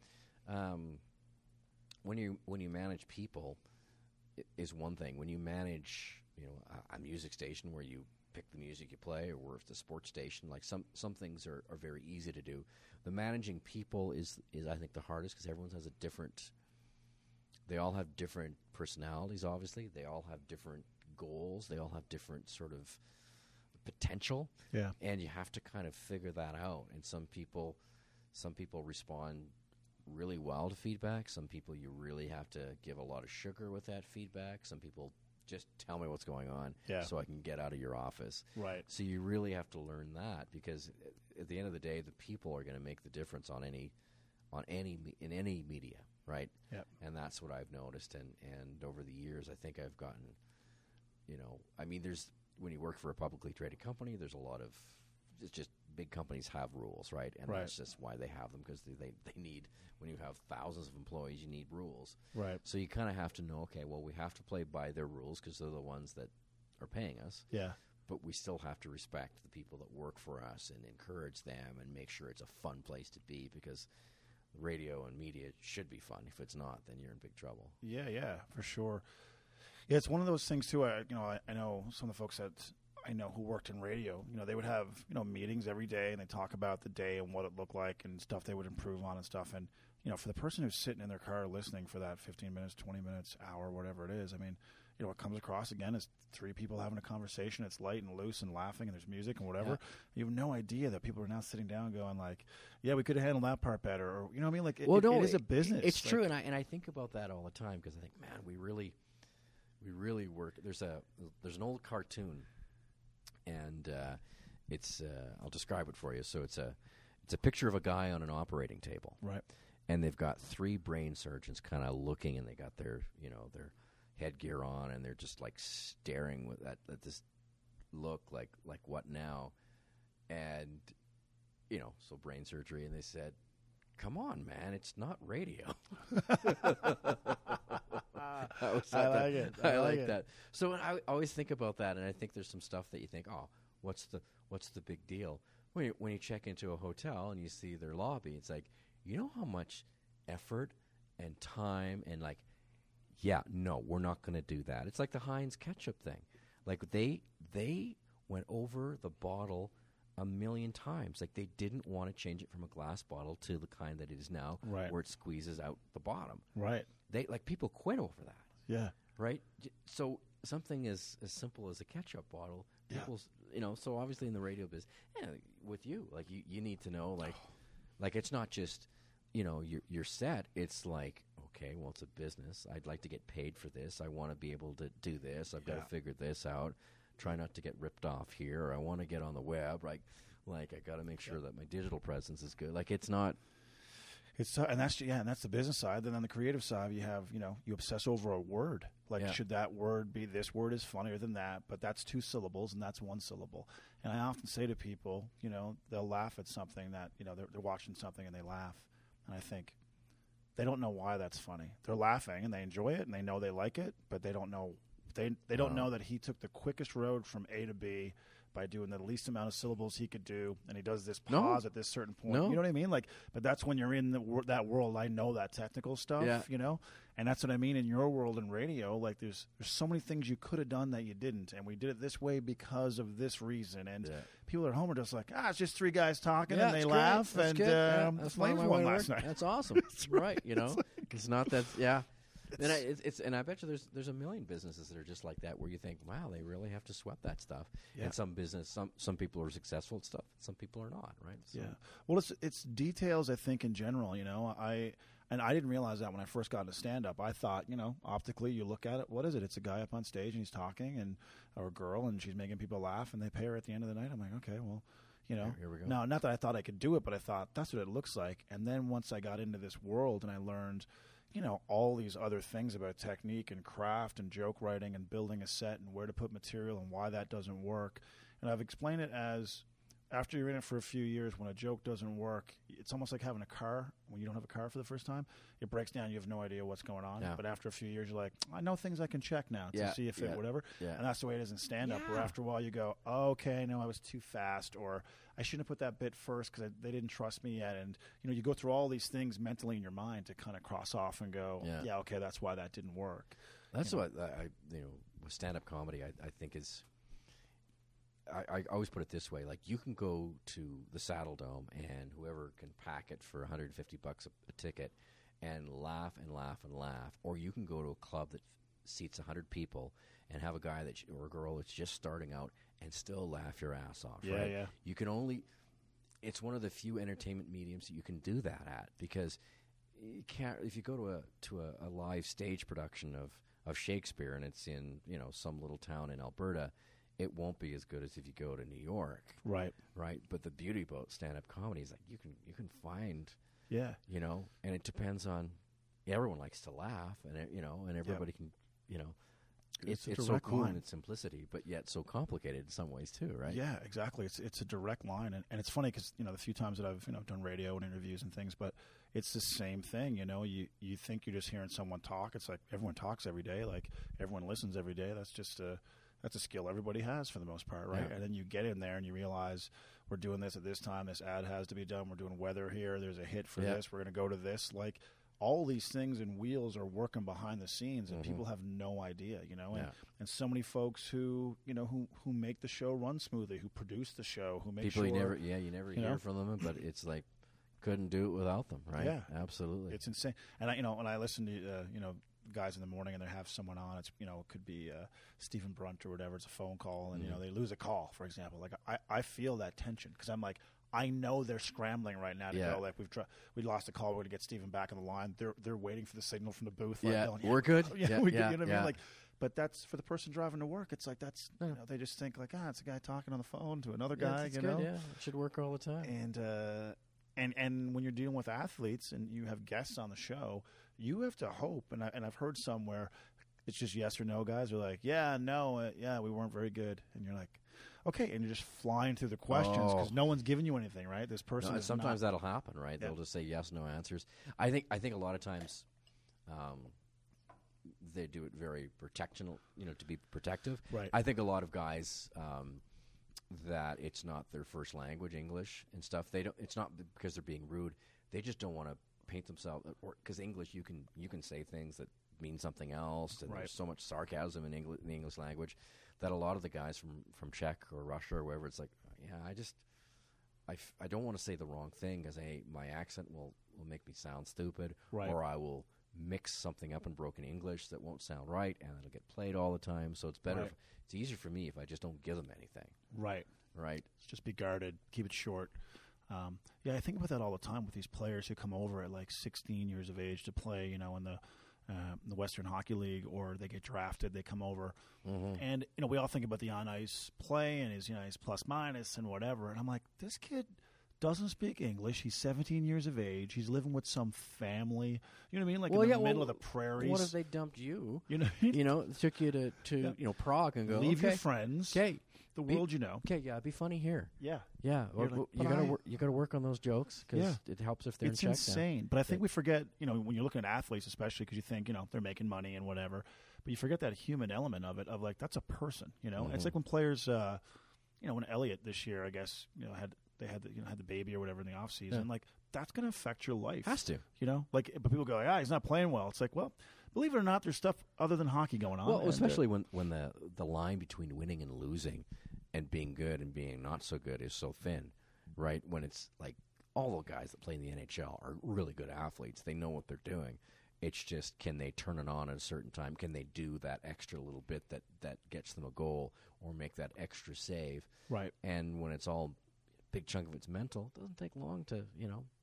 S3: when you manage people is one thing. When you manage, a music station where you pick the music you play, or if it's a sports station, like some things are very easy to do. The managing people is I think the hardest, because everyone has a different. They all have different personalities. Obviously, they all have different goals. They all have different sort of potential.
S4: Yeah.
S3: And you have to kind of figure that out. And some people respond really well to feedback. Some people you really have to give a lot of sugar with that feedback. Some people just tell me what's going on so I can get out of your office.
S4: Right.
S3: So you really have to learn that, because at the end of the day, the people are going to make the difference in any media, right?
S4: Yep.
S3: And that's what I've noticed. And over the years, I think I've gotten, when you work for a publicly traded company, there's a lot of, it's just big companies have rules, right? And that's just why they have them, because they need, when you have thousands of employees, you need rules.
S4: Right.
S3: So you kind of have to know, okay, well, we have to play by their rules because they're the ones that are paying us.
S4: Yeah.
S3: But we still have to respect the people that work for us and encourage them and make sure it's a fun place to be, because radio and media should be fun. If it's not, then you're in big trouble.
S4: Yeah, for sure. Yeah, it's one of those things too. I know some of the folks that I know who worked in radio. They would have meetings every day, and they talk about the day and what it looked like and stuff they would improve on and stuff. And for the person who's sitting in their car listening for that 15 minutes, 20 minutes, hour, whatever it is, I mean, what comes across again is three people having a conversation. It's light and loose and laughing, and there's music and whatever.
S3: Yeah.
S4: You have no idea that people are now sitting down going like, yeah, we could have handled that part better, or what I mean? Like, it is a business.
S3: It's
S4: like,
S3: true, and I think about that all the time, because I think, man, we really work. There's an old cartoon, and it's I'll describe it for you. So it's a picture of a guy on an operating table,
S4: right?
S3: And they've got three brain surgeons kind of looking, and they got their their headgear on, and they're just like staring with at this look like what now? And so brain surgery, and they said, come on, man, it's not radio.
S4: I like it.
S3: I like that. So I always think about that, and I think there's some stuff that you think, oh, what's the big deal? When you check into a hotel and you see their lobby, it's like, you know how much effort and time and no, we're not going to do that. It's like the Heinz ketchup thing. Like they went over the bottle a million times. Like they didn't want to change it from a glass bottle to the kind that it is now,
S4: right,
S3: where it squeezes out the bottom.
S4: Right.
S3: People quit over that.
S4: Yeah.
S3: Right? So something as simple as a ketchup bottle, people, so obviously in the radio business, with you, like you need to know, like it's not just, you're set. It's like, okay, well, it's a business. I'd like to get paid for this. I want to be able to do this. I've got to figure this out. Try not to get ripped off here. Or I want to get on the web. Like I got to make sure that my digital presence is good. Like it's not.
S4: And that's the business side. Then on the creative side, you have you obsess over a word. Like should that word be, this word is funnier than that, but that's 2 syllables and that's 1 syllable. And I often say to people, they'll laugh at something that they're watching something and they laugh, and I think they don't know why that's funny. They're laughing and they enjoy it and they know they like it, but they don't know they don't know that he took the quickest road from A to B by doing the least amount of syllables he could do, and he does this pause at this certain point.
S3: No.
S4: You know what I mean? Like, but that's when you're in that world. I know that technical stuff, and that's what I mean in your world in radio. Like, there's so many things you could have done that you didn't, and we did it this way because of this reason. And people at home are just like, it's just 3 guys talking, and they laugh, and
S3: that's
S4: Flames won last night.
S3: That's awesome. Right? It's not that. Yeah. And I bet you there's a million businesses that are just like that, where you think, wow, they really have to sweat that stuff.
S4: Yeah.
S3: And some people are successful at stuff, some people are not, right? So.
S4: Yeah. Well, it's details. I think in general, I And I didn't realize that when I first got into stand-up. I thought, optically, you look at it, what is it? It's a guy up on stage, and he's talking, or a girl, and she's making people laugh, and they pay her at the end of the night. I'm like, okay, well,
S3: Here we go.
S4: No, not that I thought I could do it, but I thought that's what it looks like. And then once I got into this world and I learned, all these other things about technique and craft and joke writing and building a set and where to put material and why that doesn't work. And I've explained it as, after you're in it for a few years, when a joke doesn't work, it's almost like having a car. When you don't have a car for the first time, it breaks down. You have no idea what's going on.
S3: Yeah.
S4: But after a few years, you're like, I know things I can check now to see if it whatever.
S3: Yeah.
S4: And that's the way it is in stand-up, where after a while you go, oh, okay, no, I was too fast, or I shouldn't have put that bit first because they didn't trust me yet. And, you go through all these things mentally in your mind to kind of cross off and go, yeah, okay, that's why that didn't work.
S3: That's what with stand-up comedy, I think is. I always put it this way: like, you can go to the Saddle Dome, and whoever can pack it for $150 a ticket, and laugh and laugh and laugh, or you can go to a club that seats 100 people and have a guy or a girl that's just starting out and still laugh your ass off.
S4: Yeah,
S3: right?
S4: yeah.
S3: You can only. It's one of the few entertainment mediums that you can do that at, because you can't. If you go to a live stage production of Shakespeare, and it's in some little town in Alberta, it won't be as good as if you go to New York.
S4: Right.
S3: Right. But the beauty about stand-up comedy is, like, you can find,
S4: Yeah.
S3: and it depends on, everyone likes to laugh, and and everybody can, it's so
S4: direct
S3: cool
S4: line.
S3: in its simplicity, but yet so complicated in some ways too, right?
S4: Yeah, exactly. It's a direct line, and it's funny because the few times that I've done radio and interviews and things, but it's the same thing. You think you're just hearing someone talk. It's like everyone talks every day, like everyone listens every day. That's just that's a skill everybody has for the most part, right?
S3: Yeah.
S4: And then you get in there and you realize we're doing this at this time. This ad has to be done. We're doing weather here. There's a hit for this. We're going to go to this. Like, all these things and wheels are working behind the scenes, and people have no idea, and so many folks who make the show run smoothly, who produce the show, who make
S3: People
S4: sure
S3: you never hear from them, but it's like, couldn't do it without them, right?
S4: Yeah,
S3: absolutely.
S4: It's insane. And when I listen to guys in the morning and they have someone on, it's it could be Stephen Brunt or whatever. It's a phone call, and they lose a call, for example. Like, I feel that tension because I'm like, I know they're scrambling right now to go. Like, we lost a call. We're going to get Stephen back on the line. They're waiting for the signal from the booth. Like, going,
S3: we're good.
S4: We good. You know what I mean? Like, but that's for the person driving to work. It's like they just think like, it's a guy talking on the phone to another guy.
S3: It's good, it should work all the time.
S4: And when you're dealing with athletes and you have guests on the show, you have to hope. And I've heard some where it's just yes or no. Guys are like, yeah, no, we weren't very good, and you're like, okay, and you're just flying through the questions because no one's giving you anything, right? This person.
S3: No, sometimes that'll happen, right? Yeah. They'll just say yes, no answers. I think a lot of times, they do it very to be protective.
S4: Right.
S3: I think a lot of guys. That it's not their first language, English and stuff. They don't. It's not because they're being rude. They just don't want to paint themselves. Or because English, you can say things that mean something else, and there's so much sarcasm in the English language that a lot of the guys from Czech or Russia or wherever, it's like, I don't want to say the wrong thing because my accent will make me sound stupid, or I will mix something up in broken English that won't sound right, and it'll get played all the time. So it's better. It's easier for me if I just don't give them anything. Right.
S4: Just be guarded. Keep it short. I think about that all the time with these players who come over at like 16 years of age to play, in the Western Hockey League, or they get drafted. They come over, and we all think about the on ice play and his plus minus and whatever. And I'm like, this kid doesn't speak English. He's 17 years of age. He's living with some family. You know what I mean? Like in the middle of the prairies.
S3: What if they dumped you?
S4: Took
S3: you to Prague and go,
S4: leave your friends.
S3: Okay.
S4: The world,
S3: Okay, be funny here.
S4: Yeah.
S3: Like, you gotta work on those jokes because it helps if they're
S4: it's
S3: in check.
S4: It's insane. But I think we forget, when you're looking at athletes, especially because you think, they're making money and whatever, but you forget that human element of it, of like, that's a person, It's like when players, when Elliott this year, I guess, had the baby or whatever in the off season, like, that's going to affect your life.
S3: Has to.
S4: But people go, he's not playing well. It's like, well, believe it or not, there's stuff other than hockey going on.
S3: Well, especially when the line between winning and losing and being good and being not so good is so thin, right? When it's like all the guys that play in the NHL are really good athletes. They know what they're doing. It's just, can they turn it on at a certain time? Can they do that extra little bit that gets them a goal or make that extra save?
S4: Right.
S3: And when it's all big chunk of it's mental, it doesn't take long to,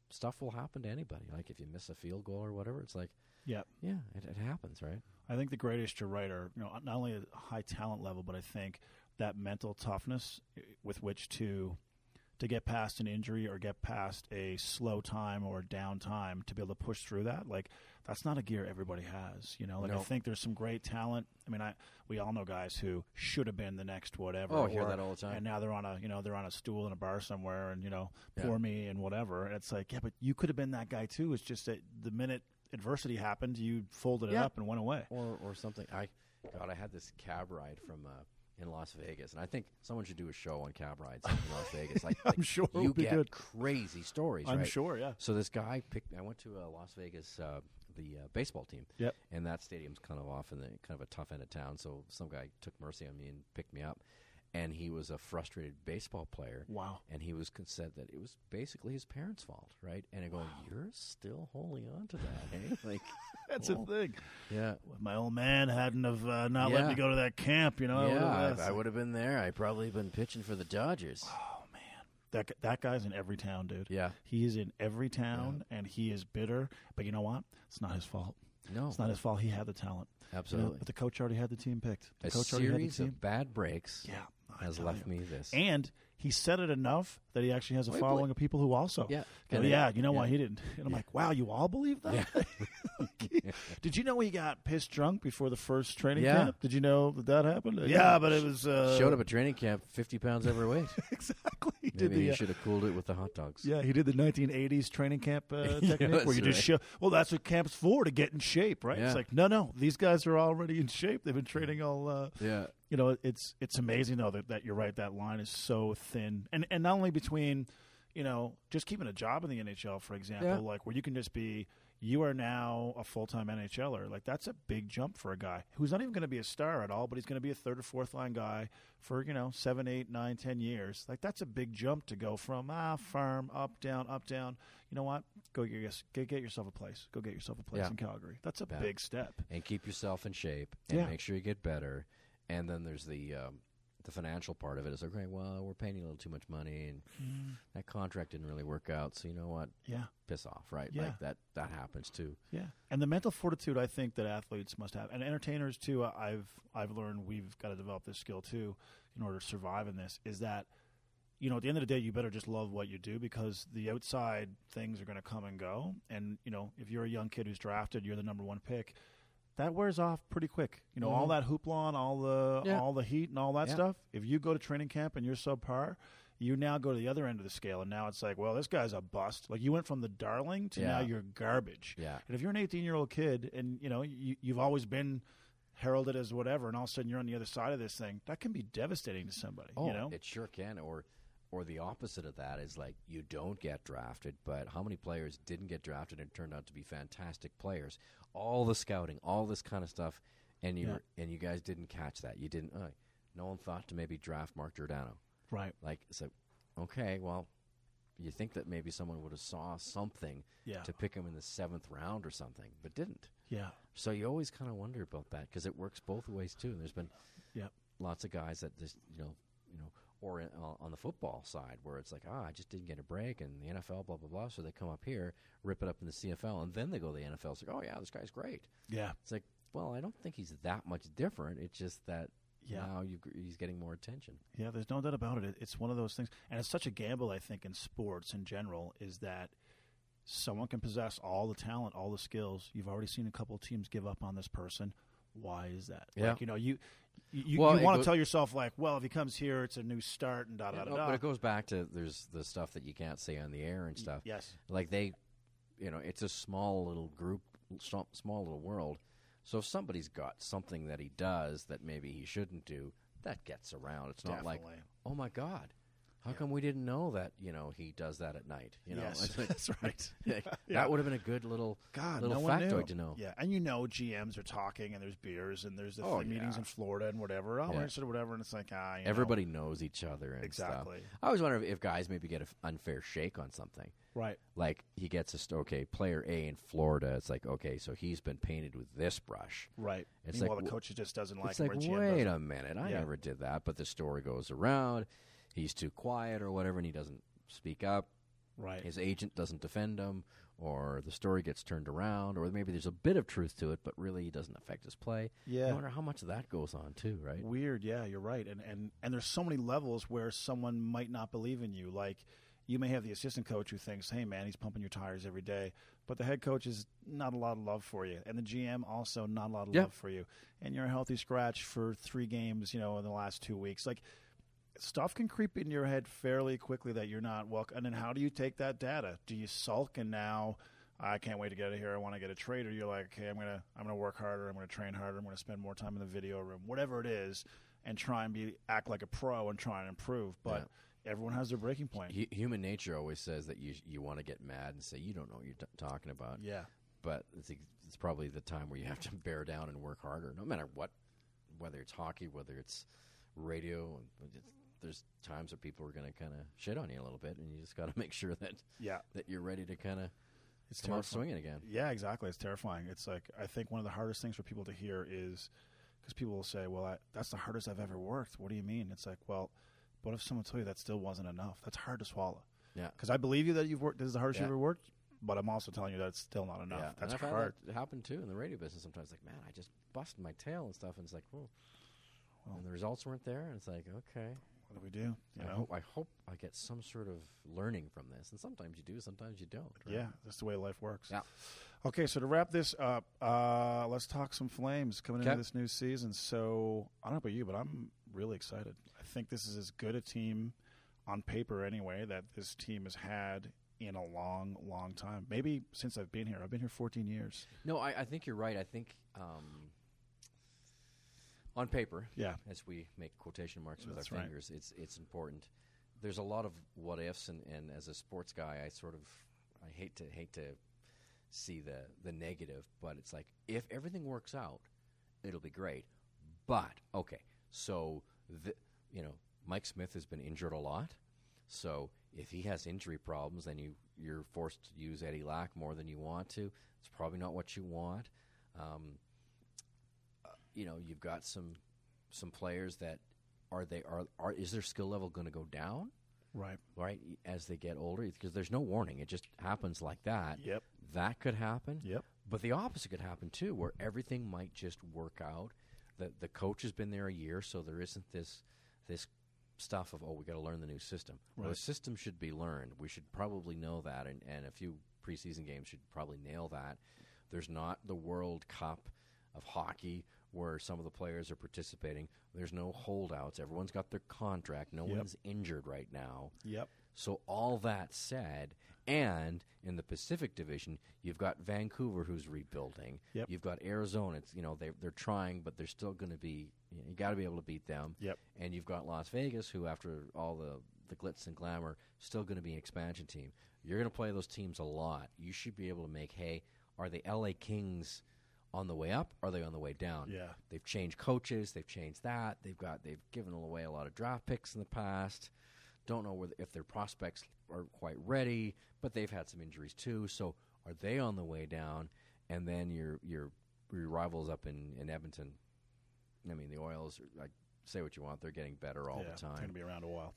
S3: stuff will happen to anybody. Like if you miss a field goal or whatever, it's like,
S4: Yeah.
S3: yeah, it happens, right?
S4: I think the greatest you're right are, not only a high talent level, but I think that mental toughness with which to get past an injury or get past a slow time or down time to be able to push through that. Like, that's not a gear everybody has, Like, I think there's some great talent. I mean, we all know guys who should have been the next whatever.
S3: Oh, I hear that all the time.
S4: And now they're on a stool in a bar somewhere and, poor me and whatever. And it's like, yeah, but you could have been that guy too. It's just that the minute adversity happened, you folded it up and went away.
S3: Or something. I had this cab ride from in Las Vegas, and I think someone should do a show on cab rides in Las Vegas. Like,
S4: I'm sure
S3: you
S4: it'll be
S3: get
S4: good.
S3: crazy stories.
S4: I'm
S3: right?
S4: sure, yeah.
S3: So this guy I went to Las Vegas, the baseball team.
S4: Yep.
S3: And that stadium's kind of off in the kind of a tough end of town. So some guy took mercy on me and picked me up. And he was a frustrated baseball player.
S4: Wow.
S3: And he said that it was basically his parents' fault, right? And I go, you're still holding on to that, eh? Like,
S4: that's a thing.
S3: Yeah.
S4: If my old man hadn't have not let me go to that camp,
S3: I would have been there. I'd probably been pitching for the Dodgers.
S4: Oh, man. That guy's in every town, dude.
S3: Yeah.
S4: He is in every town, and he is bitter. But you know what? It's not his fault.
S3: No.
S4: It's not his fault. He had the talent.
S3: Absolutely.
S4: But the coach already had the team picked. The
S3: A
S4: coach already had the
S3: series
S4: team.
S3: of bad breaks has left me this.
S4: And he said it enough that he actually has a following of people who also
S3: Yeah.
S4: go, why he didn't. And I'm like, wow, you all believe that?
S3: Yeah.
S4: Did you know he got pissed drunk before the first training
S3: Yeah.
S4: camp? Did you know that happened? Yeah, but it was...
S3: Showed up at training camp 50 pounds overweight.
S4: Exactly. He
S3: Maybe you should have cooled it with the hot dogs.
S4: Yeah, he did the 1980s training camp technique where you just show. Well, that's what camp's for, to get in shape, right?
S3: Yeah.
S4: It's like, no, these guys are already in shape. They've been training all.
S3: Yeah.
S4: It's amazing though that you're right. That line is so thin, and not only between, just keeping a job in the NHL, for example, like where you can just be. You are now a full-time NHLer. Like, that's a big jump for a guy who's not even going to be a star at all, but he's going to be a third or fourth line guy for, 7, 8, 9, 10 years. Like, that's a big jump to go from farm, up, down. You know what? Go get yourself a place. Go get yourself a place in Calgary. That's a big step.
S3: And keep yourself in shape and make sure you get better. And then there's the financial part of it is, okay, well, we're paying you a little too much money, and that contract didn't really work out, so you know what?
S4: Yeah.
S3: Piss off, right?
S4: Yeah.
S3: Like that happens too.
S4: Yeah. And the mental fortitude I think that athletes must have, and entertainers too, I've learned we've got to develop this skill too in order to survive in this, is that, at the end of the day, you better just love what you do, because the outside things are going to come and go. And, if you're a young kid who's drafted, you're the number one pick, that wears off pretty quick. All that hoopla and all the heat and all that stuff. If you go to training camp and you're subpar, you now go to the other end of the scale, and now it's like, well, this guy's a bust. Like, you went from the darling to now you're garbage.
S3: Yeah.
S4: And if you're an 18-year-old kid and, you've always been heralded as whatever, and all of a sudden you're on the other side of this thing, that can be devastating to somebody.
S3: Oh, it sure can. Or the opposite of that is, like, you don't get drafted, but how many players didn't get drafted and turned out to be fantastic players? All the scouting, all this kind of stuff, and you guys didn't catch that. You didn't. No one thought to maybe draft Mark Giordano.
S4: Right.
S3: Like, so, okay, well, you think that maybe someone would have saw something to pick him in the 7th round or something, but didn't.
S4: Yeah.
S3: So you always kind of wonder about that, because it works both ways too. And there's been lots of guys that just or on the football side where it's like, I just didn't get a break, and the NFL, blah blah blah. So they come up here, rip it up in the CFL, and then they go to the NFL. It's like, oh yeah, this guy's great.
S4: Yeah.
S3: It's like, well, I don't think he's that much different. It's just that. Now he's getting more attention.
S4: Yeah, there's no doubt about it. It's one of those things. And it's such a gamble, I think, in sports in general, is that someone can possess all the talent, all the skills. You've already seen a couple of teams give up on this person. Why is that?
S3: Yeah.
S4: Like, you want to tell yourself, like, well, if he comes here, it's a new start and da-da-da-da.
S3: But it goes back to there's the stuff that you can't say on the air and stuff.
S4: Yes.
S3: Like it's a small little group, small little world. So if somebody's got something that he does that maybe he shouldn't do, that gets around. It's not like, oh my God, how come we didn't know that? He does that at night.
S4: Yes,
S3: like,
S4: that's right.
S3: That would have been a good little factoid to know.
S4: Yeah, and GMs are talking, and there's beers, and there's the meetings in Florida and whatever. We're interested in whatever, and it's like,
S3: everybody knows each other. And
S4: exactly.
S3: Stuff. I always wonder if guys maybe get an unfair shake on something.
S4: Right.
S3: Like he gets player A in Florida. It's like, okay, so he's been painted with this brush.
S4: Right.
S3: It's
S4: Meanwhile, the coach just doesn't like
S3: it's
S4: him.
S3: Like, wait a minute, I never did that. But the story goes around. He's too quiet or whatever, and he doesn't speak up.
S4: Right.
S3: His agent doesn't defend him, or the story gets turned around, or maybe there's a bit of truth to it, but really it doesn't affect his play.
S4: Yeah.
S3: I wonder how much of that goes on too, right?
S4: Weird, yeah, you're right. And there's so many levels where someone might not believe in you. Like, you may have the assistant coach who thinks, hey, man, he's pumping your tires every day. But the head coach is not a lot of love for you. And the GM also not a lot of love for you. And you're a healthy scratch for 3 games, in the last 2 weeks. Like, stuff can creep in your head fairly quickly that you're not welcome. And then how do you take that data? Do you sulk and now I can't wait to get out of here, I want to get a trade? Or you're like, okay, I'm gonna work harder, I'm gonna train harder, I'm gonna spend more time in the video room, whatever it is, and try and act like a pro and try and improve. But everyone has their breaking point.
S3: Human nature always says that you want to get mad and say you don't know what you're talking about.
S4: Yeah.
S3: But it's probably the time where you have to bear down and work harder, no matter what, whether it's hockey, whether it's radio. There's times where people are going to kind of shit on you a little bit, and you just got to make sure that that you're ready to kind of come out swinging again.
S4: Yeah, exactly. It's terrifying. It's like, I think one of the hardest things for people to hear is, because people will say, well, that's the hardest I've ever worked. What do you mean? It's like, well, what if someone told you that still wasn't enough? That's hard to swallow. Yeah. Because I believe you that you've worked, this is the hardest you've ever worked, but I'm also telling you that it's still not enough.
S3: Yeah.
S4: That's
S3: and
S4: hard.
S3: That happen too in the radio business sometimes. Like, man, I just busted my tail and stuff, and it's like, well, and the results weren't there, and it's like, okay.
S4: What do we do?
S3: I hope I get some sort of learning from this. And sometimes you do, sometimes you don't. Right?
S4: Yeah, that's the way life works.
S3: Yeah.
S4: Okay, so to wrap this up, let's talk some Flames coming into this new season. So, I don't know about you, but I'm really excited. I think this is as good a team on paper anyway that this team has had in a long, long time. Maybe since I've been here. I've been here 14 years.
S3: No, I think you're right. I think on paper, as we make quotation marks with our fingers, it's important. There's a lot of what ifs, and as a sports guy, I hate to see the negative, but it's like, if everything works out, it'll be great. But okay, so Mike Smith has been injured a lot, so if he has injury problems, then you're forced to use Eddie Lack more than you want to. It's probably not what you want. You've got some players that is their skill level going to go down? Right, as they get older, because there's no warning. It just happens like that.
S4: Yep.
S3: That could happen.
S4: Yep.
S3: But the opposite could happen too, where everything might just work out. The coach has been there a year, so there isn't this stuff of, we got to learn the new system.
S4: Right.
S3: Well, the system should be learned. We should probably know that, and a few preseason games should probably nail that. There's not the World Cup of hockey where some of the players are participating. There's no holdouts. Everyone's got their contract. No one's injured right now.
S4: Yep.
S3: So all that said, and in the Pacific Division, you've got Vancouver who's rebuilding.
S4: Yep.
S3: You've got Arizona. It's, they're trying, but they're still going to be. You got to be able to beat them.
S4: Yep.
S3: And you've got Las Vegas, who after all the glitz and glamour, still going to be an expansion team. You're going to play those teams a lot. You should be able to make hay. Are the LA Kings on the way up? Are they on the way down?
S4: Yeah.
S3: They've changed coaches. They've changed that. They've given away a lot of draft picks in the past. Don't know if their prospects are quite ready, but they've had some injuries too. So are they on the way down? And then your rivals up in Edmonton. I mean, the Oilers. Say what you want, they're getting better all the time.
S4: They're going to be around a while.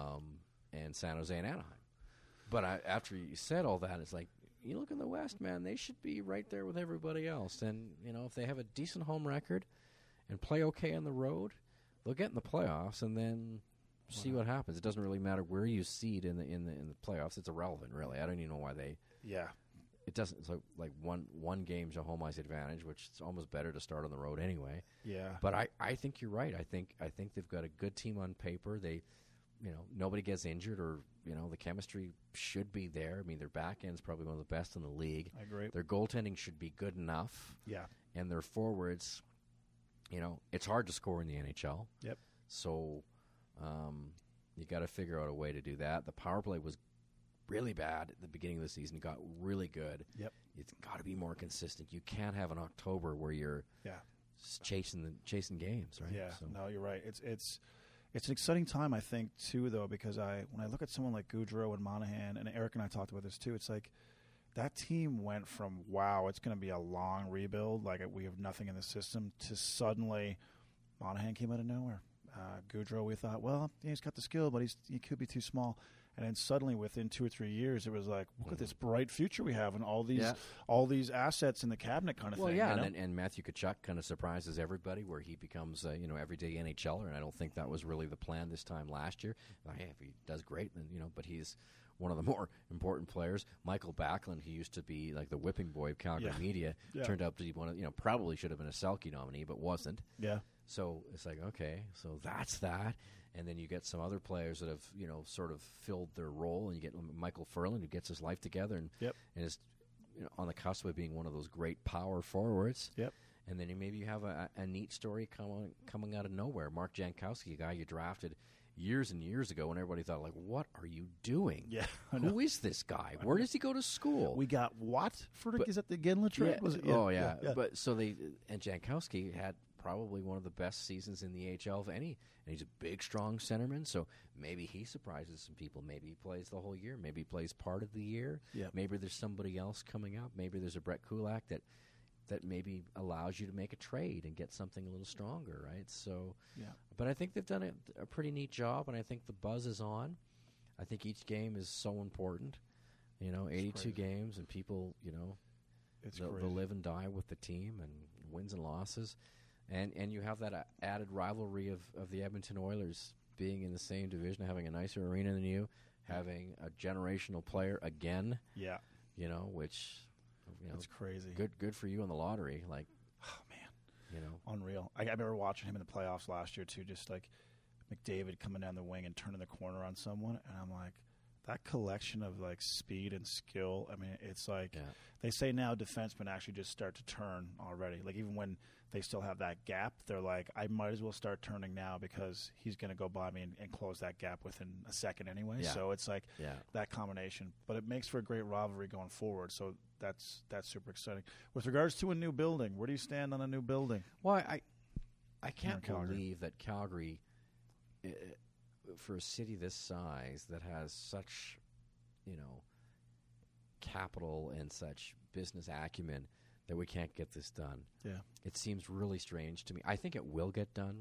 S3: And San Jose and Anaheim. But after you said all that, it's like, you look in the West, man, they should be right there with everybody else. And, if they have a decent home record and play okay on the road, they'll get in the playoffs and then see what happens. It doesn't really matter where you seed in the playoffs. It's irrelevant, really. I don't even know why they.
S4: Yeah.
S3: It doesn't. So like one game's a home ice advantage, which is almost better to start on the road anyway.
S4: Yeah.
S3: But I think you're right. I think they've got a good team on paper. They, nobody gets injured, or the chemistry should be there. I mean, their back end's probably one of the best in the league.
S4: I agree.
S3: Their goaltending should be good enough.
S4: Yeah.
S3: And their forwards, it's hard to score in the NHL.
S4: Yep.
S3: So, you got to figure out a way to do that. The power play was really bad at the beginning of the season. It got really good.
S4: Yep.
S3: It's got to be more consistent. You can't have an October where you're chasing games, right?
S4: Yeah.
S3: So.
S4: No, you're right. It's an exciting time, I think, too, though, because when I look at someone like Gaudreau and Monahan, and Eric and I talked about this too, it's like that team went from, wow, it's going to be a long rebuild, like we have nothing in the system, to suddenly Monahan came out of nowhere. Gaudreau, we thought, well, he's got the skill, but he could be too small. And then suddenly, within 2 or 3 years, it was like, look at this bright future we have, and all these assets in the cabinet, kind of thing.
S3: Yeah,
S4: you know?
S3: and Matthew Tkachuk kind of surprises everybody, where he becomes everyday NHLer, and I don't think that was really the plan this time last year. Hey, if he does great, then but he's one of the more important players. Michael Backlund, who used to be like the whipping boy of Calgary media, turned out to be one of probably should have been a Selke nominee, but wasn't.
S4: Yeah.
S3: So it's like, okay, so that's that. And then you get some other players that have, sort of filled their role, and you get Michael Furlan, who gets his life together and is on the cusp of being one of those great power forwards.
S4: Yep.
S3: And then maybe you have a neat story coming out of nowhere. Mark Jankowski, a guy you drafted years and years ago, when everybody thought, like, what are you doing?
S4: Yeah.
S3: Who is this guy? Where does he go to school?
S4: We got is that the Ginla trade? Was it?
S3: Oh, yeah. But so and Jankowski had probably one of the best seasons in the AHL of any, and he's a big, strong centerman, so maybe he surprises some people. Maybe he plays the whole year. Maybe he plays part of the year.
S4: Yeah.
S3: Maybe there's somebody else coming up. Maybe there's a Brett Kulak that maybe allows you to make a trade and get something a little stronger, right? So, but I think they've done a pretty neat job, and I think the buzz is on. I think each game is so important. 82 games, and people, they'll live and die with the team, and wins and losses. And you have that added rivalry of the Edmonton Oilers being in the same division, having a nicer arena than you, having a generational player again.
S4: Yeah.
S3: Which
S4: that's crazy.
S3: Good for you in the lottery. Like,
S4: oh man, unreal. I remember watching him in the playoffs last year too. Just like McDavid coming down the wing and turning the corner on someone, and I'm like, that collection of like speed and skill. I mean, it's like they say now defensemen actually just start to turn already. Like even when they still have that gap, they're like, I might as well start turning now because he's going to go by me and close that gap within a second anyway.
S3: Yeah.
S4: So it's like that combination. But it makes for a great rivalry going forward. So that's super exciting. With regards to a new building, where do you stand on a new building?
S3: Well, I can't believe that Calgary, for a city this size that has such, capital and such business acumen, that we can't get this done.
S4: Yeah. It
S3: seems really strange to me. I think it will get done.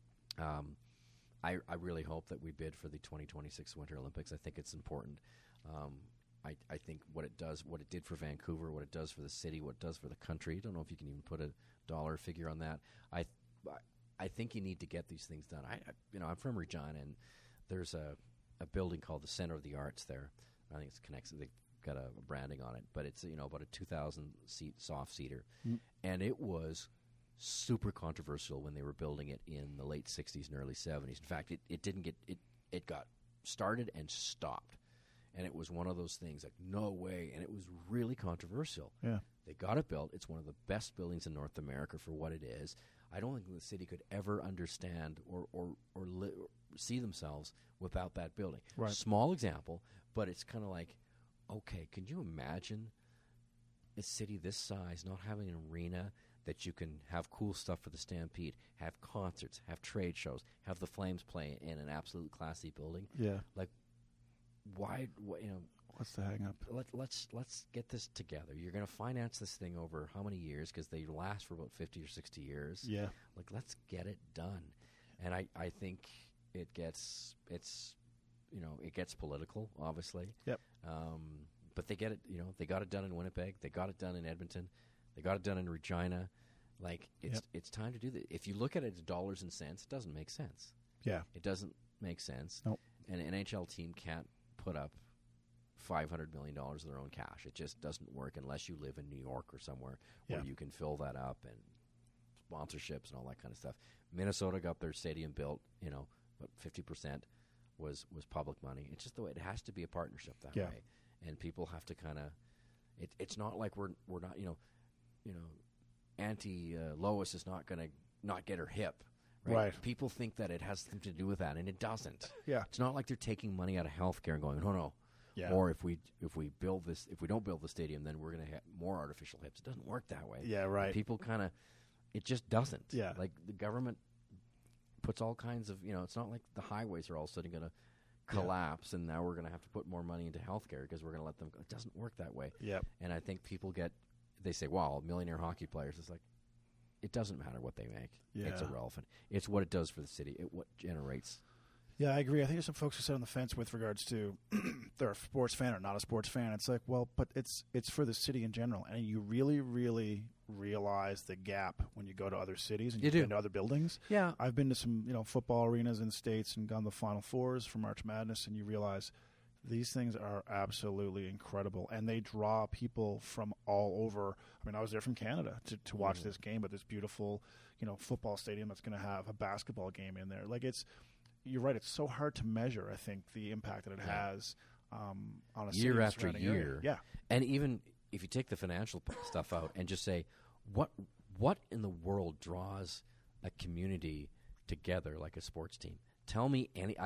S3: I really hope that we bid for the 2026 Winter Olympics. I think it's important. I think what it did for Vancouver, what it does for the city, what it does for the country. I don't know if you can even put a dollar figure on that. I think you need to get these things done. I'm from Regina, and there's a building called the Center of the Arts there. I think it's connected. They've got a branding on it, but it's about a 2,000-seat soft seater, and it was super controversial when they were building it in the late 60s and early 70s. In fact, it didn't get it got started and stopped, and it was one of those things like no way, and it was really controversial.
S4: Yeah,
S3: they got it built. It's one of the best buildings in North America for what it is. I don't think the city could ever understand or see themselves without that building.
S4: Right.
S3: Small example, but it's kind of like, okay, can you imagine a city this size not having an arena that you can have cool stuff for the Stampede, have concerts, have trade shows, have the Flames play in an absolute classy building?
S4: Yeah.
S3: Like, why
S4: what's the hang up?
S3: Let's get this together. You're going to finance this thing over how many years? Because they last for about 50 or 60 years.
S4: Yeah.
S3: Like, let's get it done. And I think it gets political, obviously.
S4: Yep.
S3: But they get it. They got it done in Winnipeg. They got it done in Edmonton. They got it done in Regina. Like, it's time to do that. If you look at it as dollars and cents, it doesn't make sense.
S4: Yeah.
S3: It doesn't make sense.
S4: Nope.
S3: And an NHL team can't put up $500 million of their own cash. It just doesn't work unless you live in New York or somewhere where you can fill that up, and sponsorships and all that kind of stuff. Minnesota got their stadium built, but 50% was public money. It's just the way it has to be, a partnership that way. And people have to kind of it's not like we're not, Auntie Lois is not going to not get her hip. Right? People think that it has something to do with that, and it doesn't.
S4: Yeah.
S3: It's not like they're taking money out of healthcare and going, no.
S4: Yeah.
S3: Or if we don't build the stadium, then we're going to have more artificial hips. It doesn't work that way.
S4: Yeah, right.
S3: People kind of, it just doesn't.
S4: Yeah.
S3: Like the government puts all kinds of, it's not like the highways are all of a sudden going to collapse and now we're going to have to put more money into healthcare because we're going to let them go. It doesn't work that way.
S4: Yep.
S3: And I think people they say, wow, millionaire hockey players. It's like, it doesn't matter what they make.
S4: Yeah.
S3: It's irrelevant. It's what it does for the city. What generates
S4: Yeah, I agree. I think there's some folks who sit on the fence with regards to they're a sports fan or not a sports fan. It's like, well, but it's for the city in general, and you really, really realize the gap when you go to other cities and
S3: You do.
S4: been to other buildings.
S3: Yeah.
S4: I've been to some football arenas in the States and gone to the Final Fours for March Madness, and you realize these things are absolutely incredible, and they draw people from all over. I mean, I was there from Canada to watch this game, but this beautiful football stadium that's going to have a basketball game in there. Like you're right. It's so hard to measure, I think, the impact that it has on a city
S3: Year
S4: and
S3: after
S4: surrounding
S3: year.
S4: area. Yeah.
S3: And even if you take the financial stuff out and just say, what in the world draws a community together like a sports team? Tell me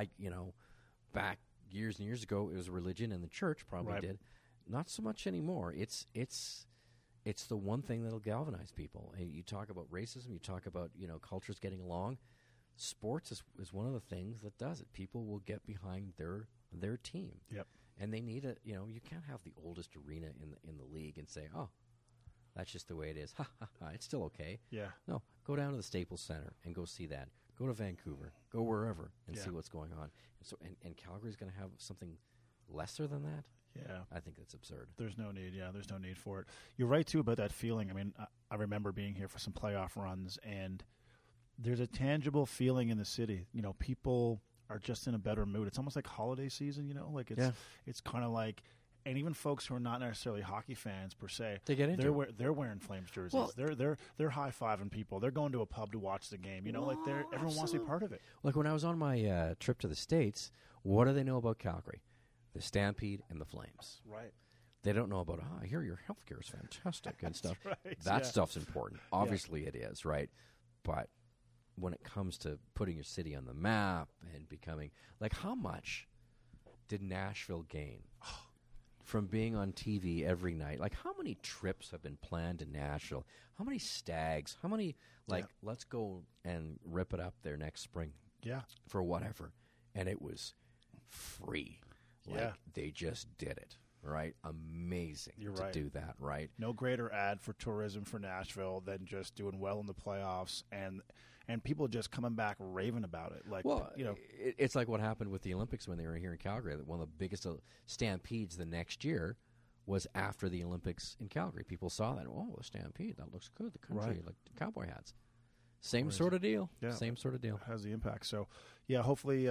S3: back years and years ago, it was religion and the church probably
S4: Right.
S3: did. Not so much anymore. It's the one thing that'll galvanize people. And you talk about racism, you talk about cultures getting along. Sports is one of the things that does it. People will get behind their team.
S4: Yep.
S3: And they need you can't have the oldest arena in the league and say, "Oh, that's just the way it is." Ha ha ha. It's still okay.
S4: Yeah.
S3: No, go down to the Staples Center and go see that. Go to Vancouver. Go wherever and see what's going on. And Calgary's going to have something lesser than that.
S4: Yeah.
S3: I think that's absurd.
S4: There's no need. Yeah, there's no need for it. You're right, too, about that feeling. I mean, I remember being here for some playoff runs, and there's a tangible feeling in the city. People are just in a better mood. It's almost like holiday season, like it's kind of like, and even folks who are not necessarily hockey fans per se,
S3: They get into
S4: they're wearing Flames jerseys.
S3: Well,
S4: they're high-fiving people. They're going to a pub to watch the game. Everyone wants to be part of it.
S3: Like when I was on my trip to the States, what do they know about Calgary? The Stampede and the Flames.
S4: Right.
S3: They don't know about, I hear your healthcare is fantastic and stuff.
S4: right,
S3: That
S4: yeah.
S3: stuff's important. Obviously it is, right? But when it comes to putting your city on the map and becoming, like, how much did Nashville gain from being on TV every night? Like, how many trips have been planned to Nashville? How many stags? How many, let's go and rip it up there next spring
S4: Yeah.
S3: for whatever. And it was free. Like,
S4: Yeah.
S3: they just did it, right? Amazing
S4: You're
S3: to
S4: right.
S3: do that, right?
S4: No greater ad for tourism for Nashville than just doing well in the playoffs and people just coming back raving about it. Like,
S3: Well, it's like what happened with the Olympics when they were here in Calgary. One of the biggest stampedes the next year was after the Olympics in Calgary. People saw that. Oh, a stampede. That looks good. The country,
S4: Right.
S3: like the cowboy hats. Same sort of deal.
S4: Yeah.
S3: Same sort of deal.
S4: has the impact. So, yeah, hopefully,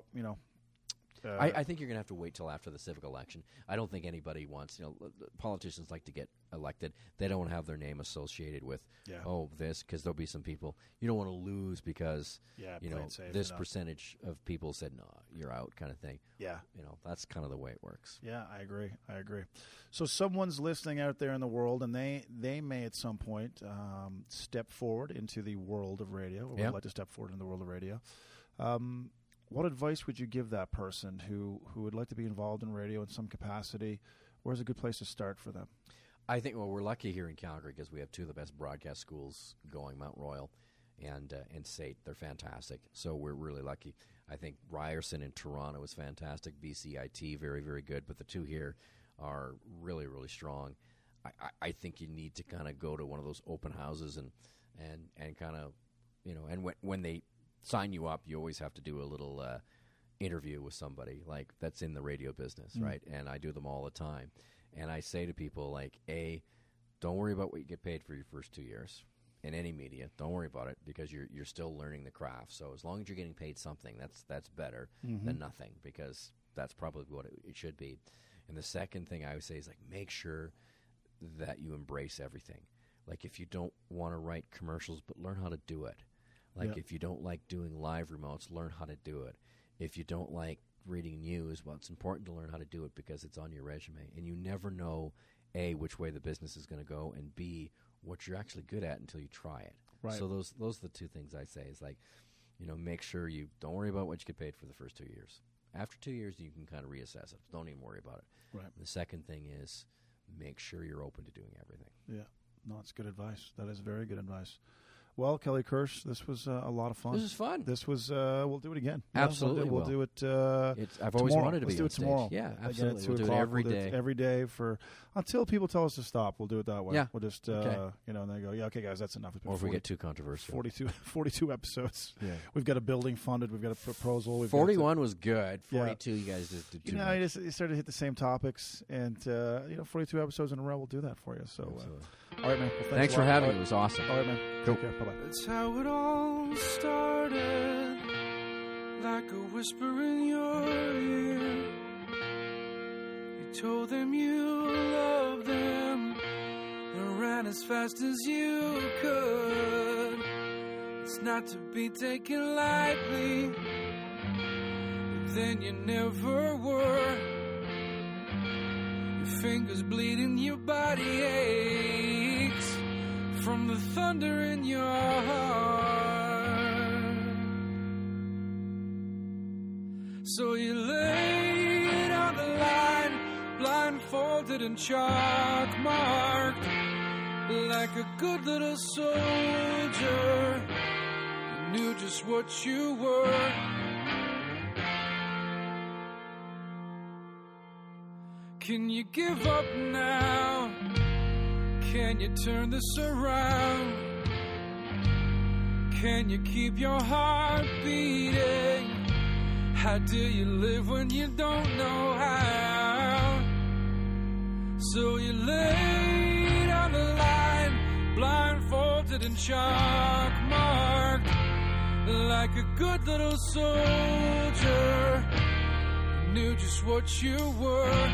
S3: I think you're going to have to wait till after the civic election. I don't think anybody wants, politicians like to get elected. They don't want to have their name associated with,
S4: Yeah.
S3: this, because there'll be some people. You don't want to lose because,
S4: Yeah, play it safe
S3: this
S4: enough.
S3: percentage of people said, no, you're out kind of thing.
S4: yeah.
S3: That's kind of the way it works.
S4: Yeah, I agree. So someone's listening out there in the world, and they may at some point step forward into the world of radio, or
S3: Yeah.
S4: would like to step forward in the world of radio. What advice would you give that person who would like to be involved in radio in some capacity? Where's a good place to start for them?
S3: I think, we're lucky here in Calgary because we have two of the best broadcast schools going, Mount Royal and SAIT. They're fantastic. So we're really lucky. I think Ryerson in Toronto is fantastic. BCIT, very, very good. But the two here are really, really strong. I think you need to kind of go to one of those open houses and kind of, and when they sign you up, you always have to do a little interview with somebody like that's in the radio business, right? And I do them all the time. And I say to people, like, don't worry about what you get paid for your first 2 years in any media. Don't worry about it because you're still learning the craft. So as long as you're getting paid something, that's better than nothing, because that's probably what it should be. And the second thing I would say is, like, make sure that you embrace everything. Like, if you don't want to write commercials, but learn how to do it. Like,
S4: Yeah.
S3: if you don't like doing live remotes, learn how to do it. If you don't like reading news, well, it's important to learn how to do it because it's on your resume. And you never know, A, which way the business is going to go, and B, what you're actually good at until you try it.
S4: Right.
S3: So those are the two things I say is, like, make sure you don't worry about what you get paid for the first 2 years. After 2 years, you can kind of reassess it. Don't even worry about it.
S4: Right.
S3: The second thing is make sure you're open to doing everything.
S4: Yeah. No, it's good advice. That is very good advice. Well, Kelly Kirsch, this was a lot of fun.
S3: This was fun.
S4: This was. We'll do it again.
S3: Absolutely,
S4: we'll do it.
S3: I've always
S4: tomorrow.
S3: wanted to
S4: Let's
S3: be
S4: do
S3: on
S4: it
S3: stage.
S4: tomorrow.
S3: Yeah,
S4: Again,
S3: absolutely.
S4: at
S3: We'll
S4: 2
S3: do it
S4: o'clock.
S3: every
S4: We'll do
S3: day.
S4: it every day until people tell us to stop. We'll do it that way.
S3: Yeah.
S4: We'll just
S3: Okay.
S4: and they go, yeah, okay, guys, that's enough. It's been
S3: Or if we get too controversial.
S4: 42 episodes.
S3: Yeah.
S4: We've got a building funded. We've got a proposal. We've
S3: 41 was good.
S4: Yeah.
S3: 42, you guys just did too
S4: You know,
S3: much.
S4: you started to hit the same topics, and 42 episodes in a row will do that for you. So,
S3: Absolutely.
S4: all right, man. Well,
S3: Thanks
S4: a
S3: for
S4: lot.
S3: having
S4: All
S3: me. It
S4: right.
S3: was awesome.
S4: All right, man.
S3: Cool.
S4: Take care. Bye bye.
S2: That's how it all started, like a whisper in your ear. You told them you loved them and ran as fast as you could. It's not to be taken lightly, but then you never were. Your fingers bleeding, your body aches from the thunder in your heart. So you laid on the line, blindfolded and chalk marked, like a good little soldier. You knew just what you were. Can you give up now? Can you turn this around? Can you keep your heart beating? How do you live when you don't know how? So you laid on the line, blindfolded and chalk marked, like a good little soldier. You knew just what you were.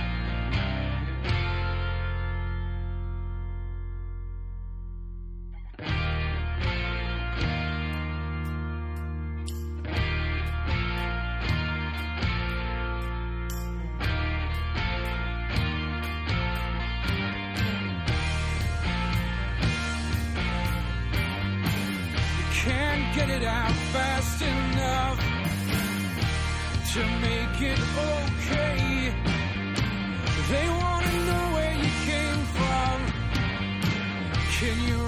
S2: Can't get it out fast enough to make it okay. They want to know where you came from. Can you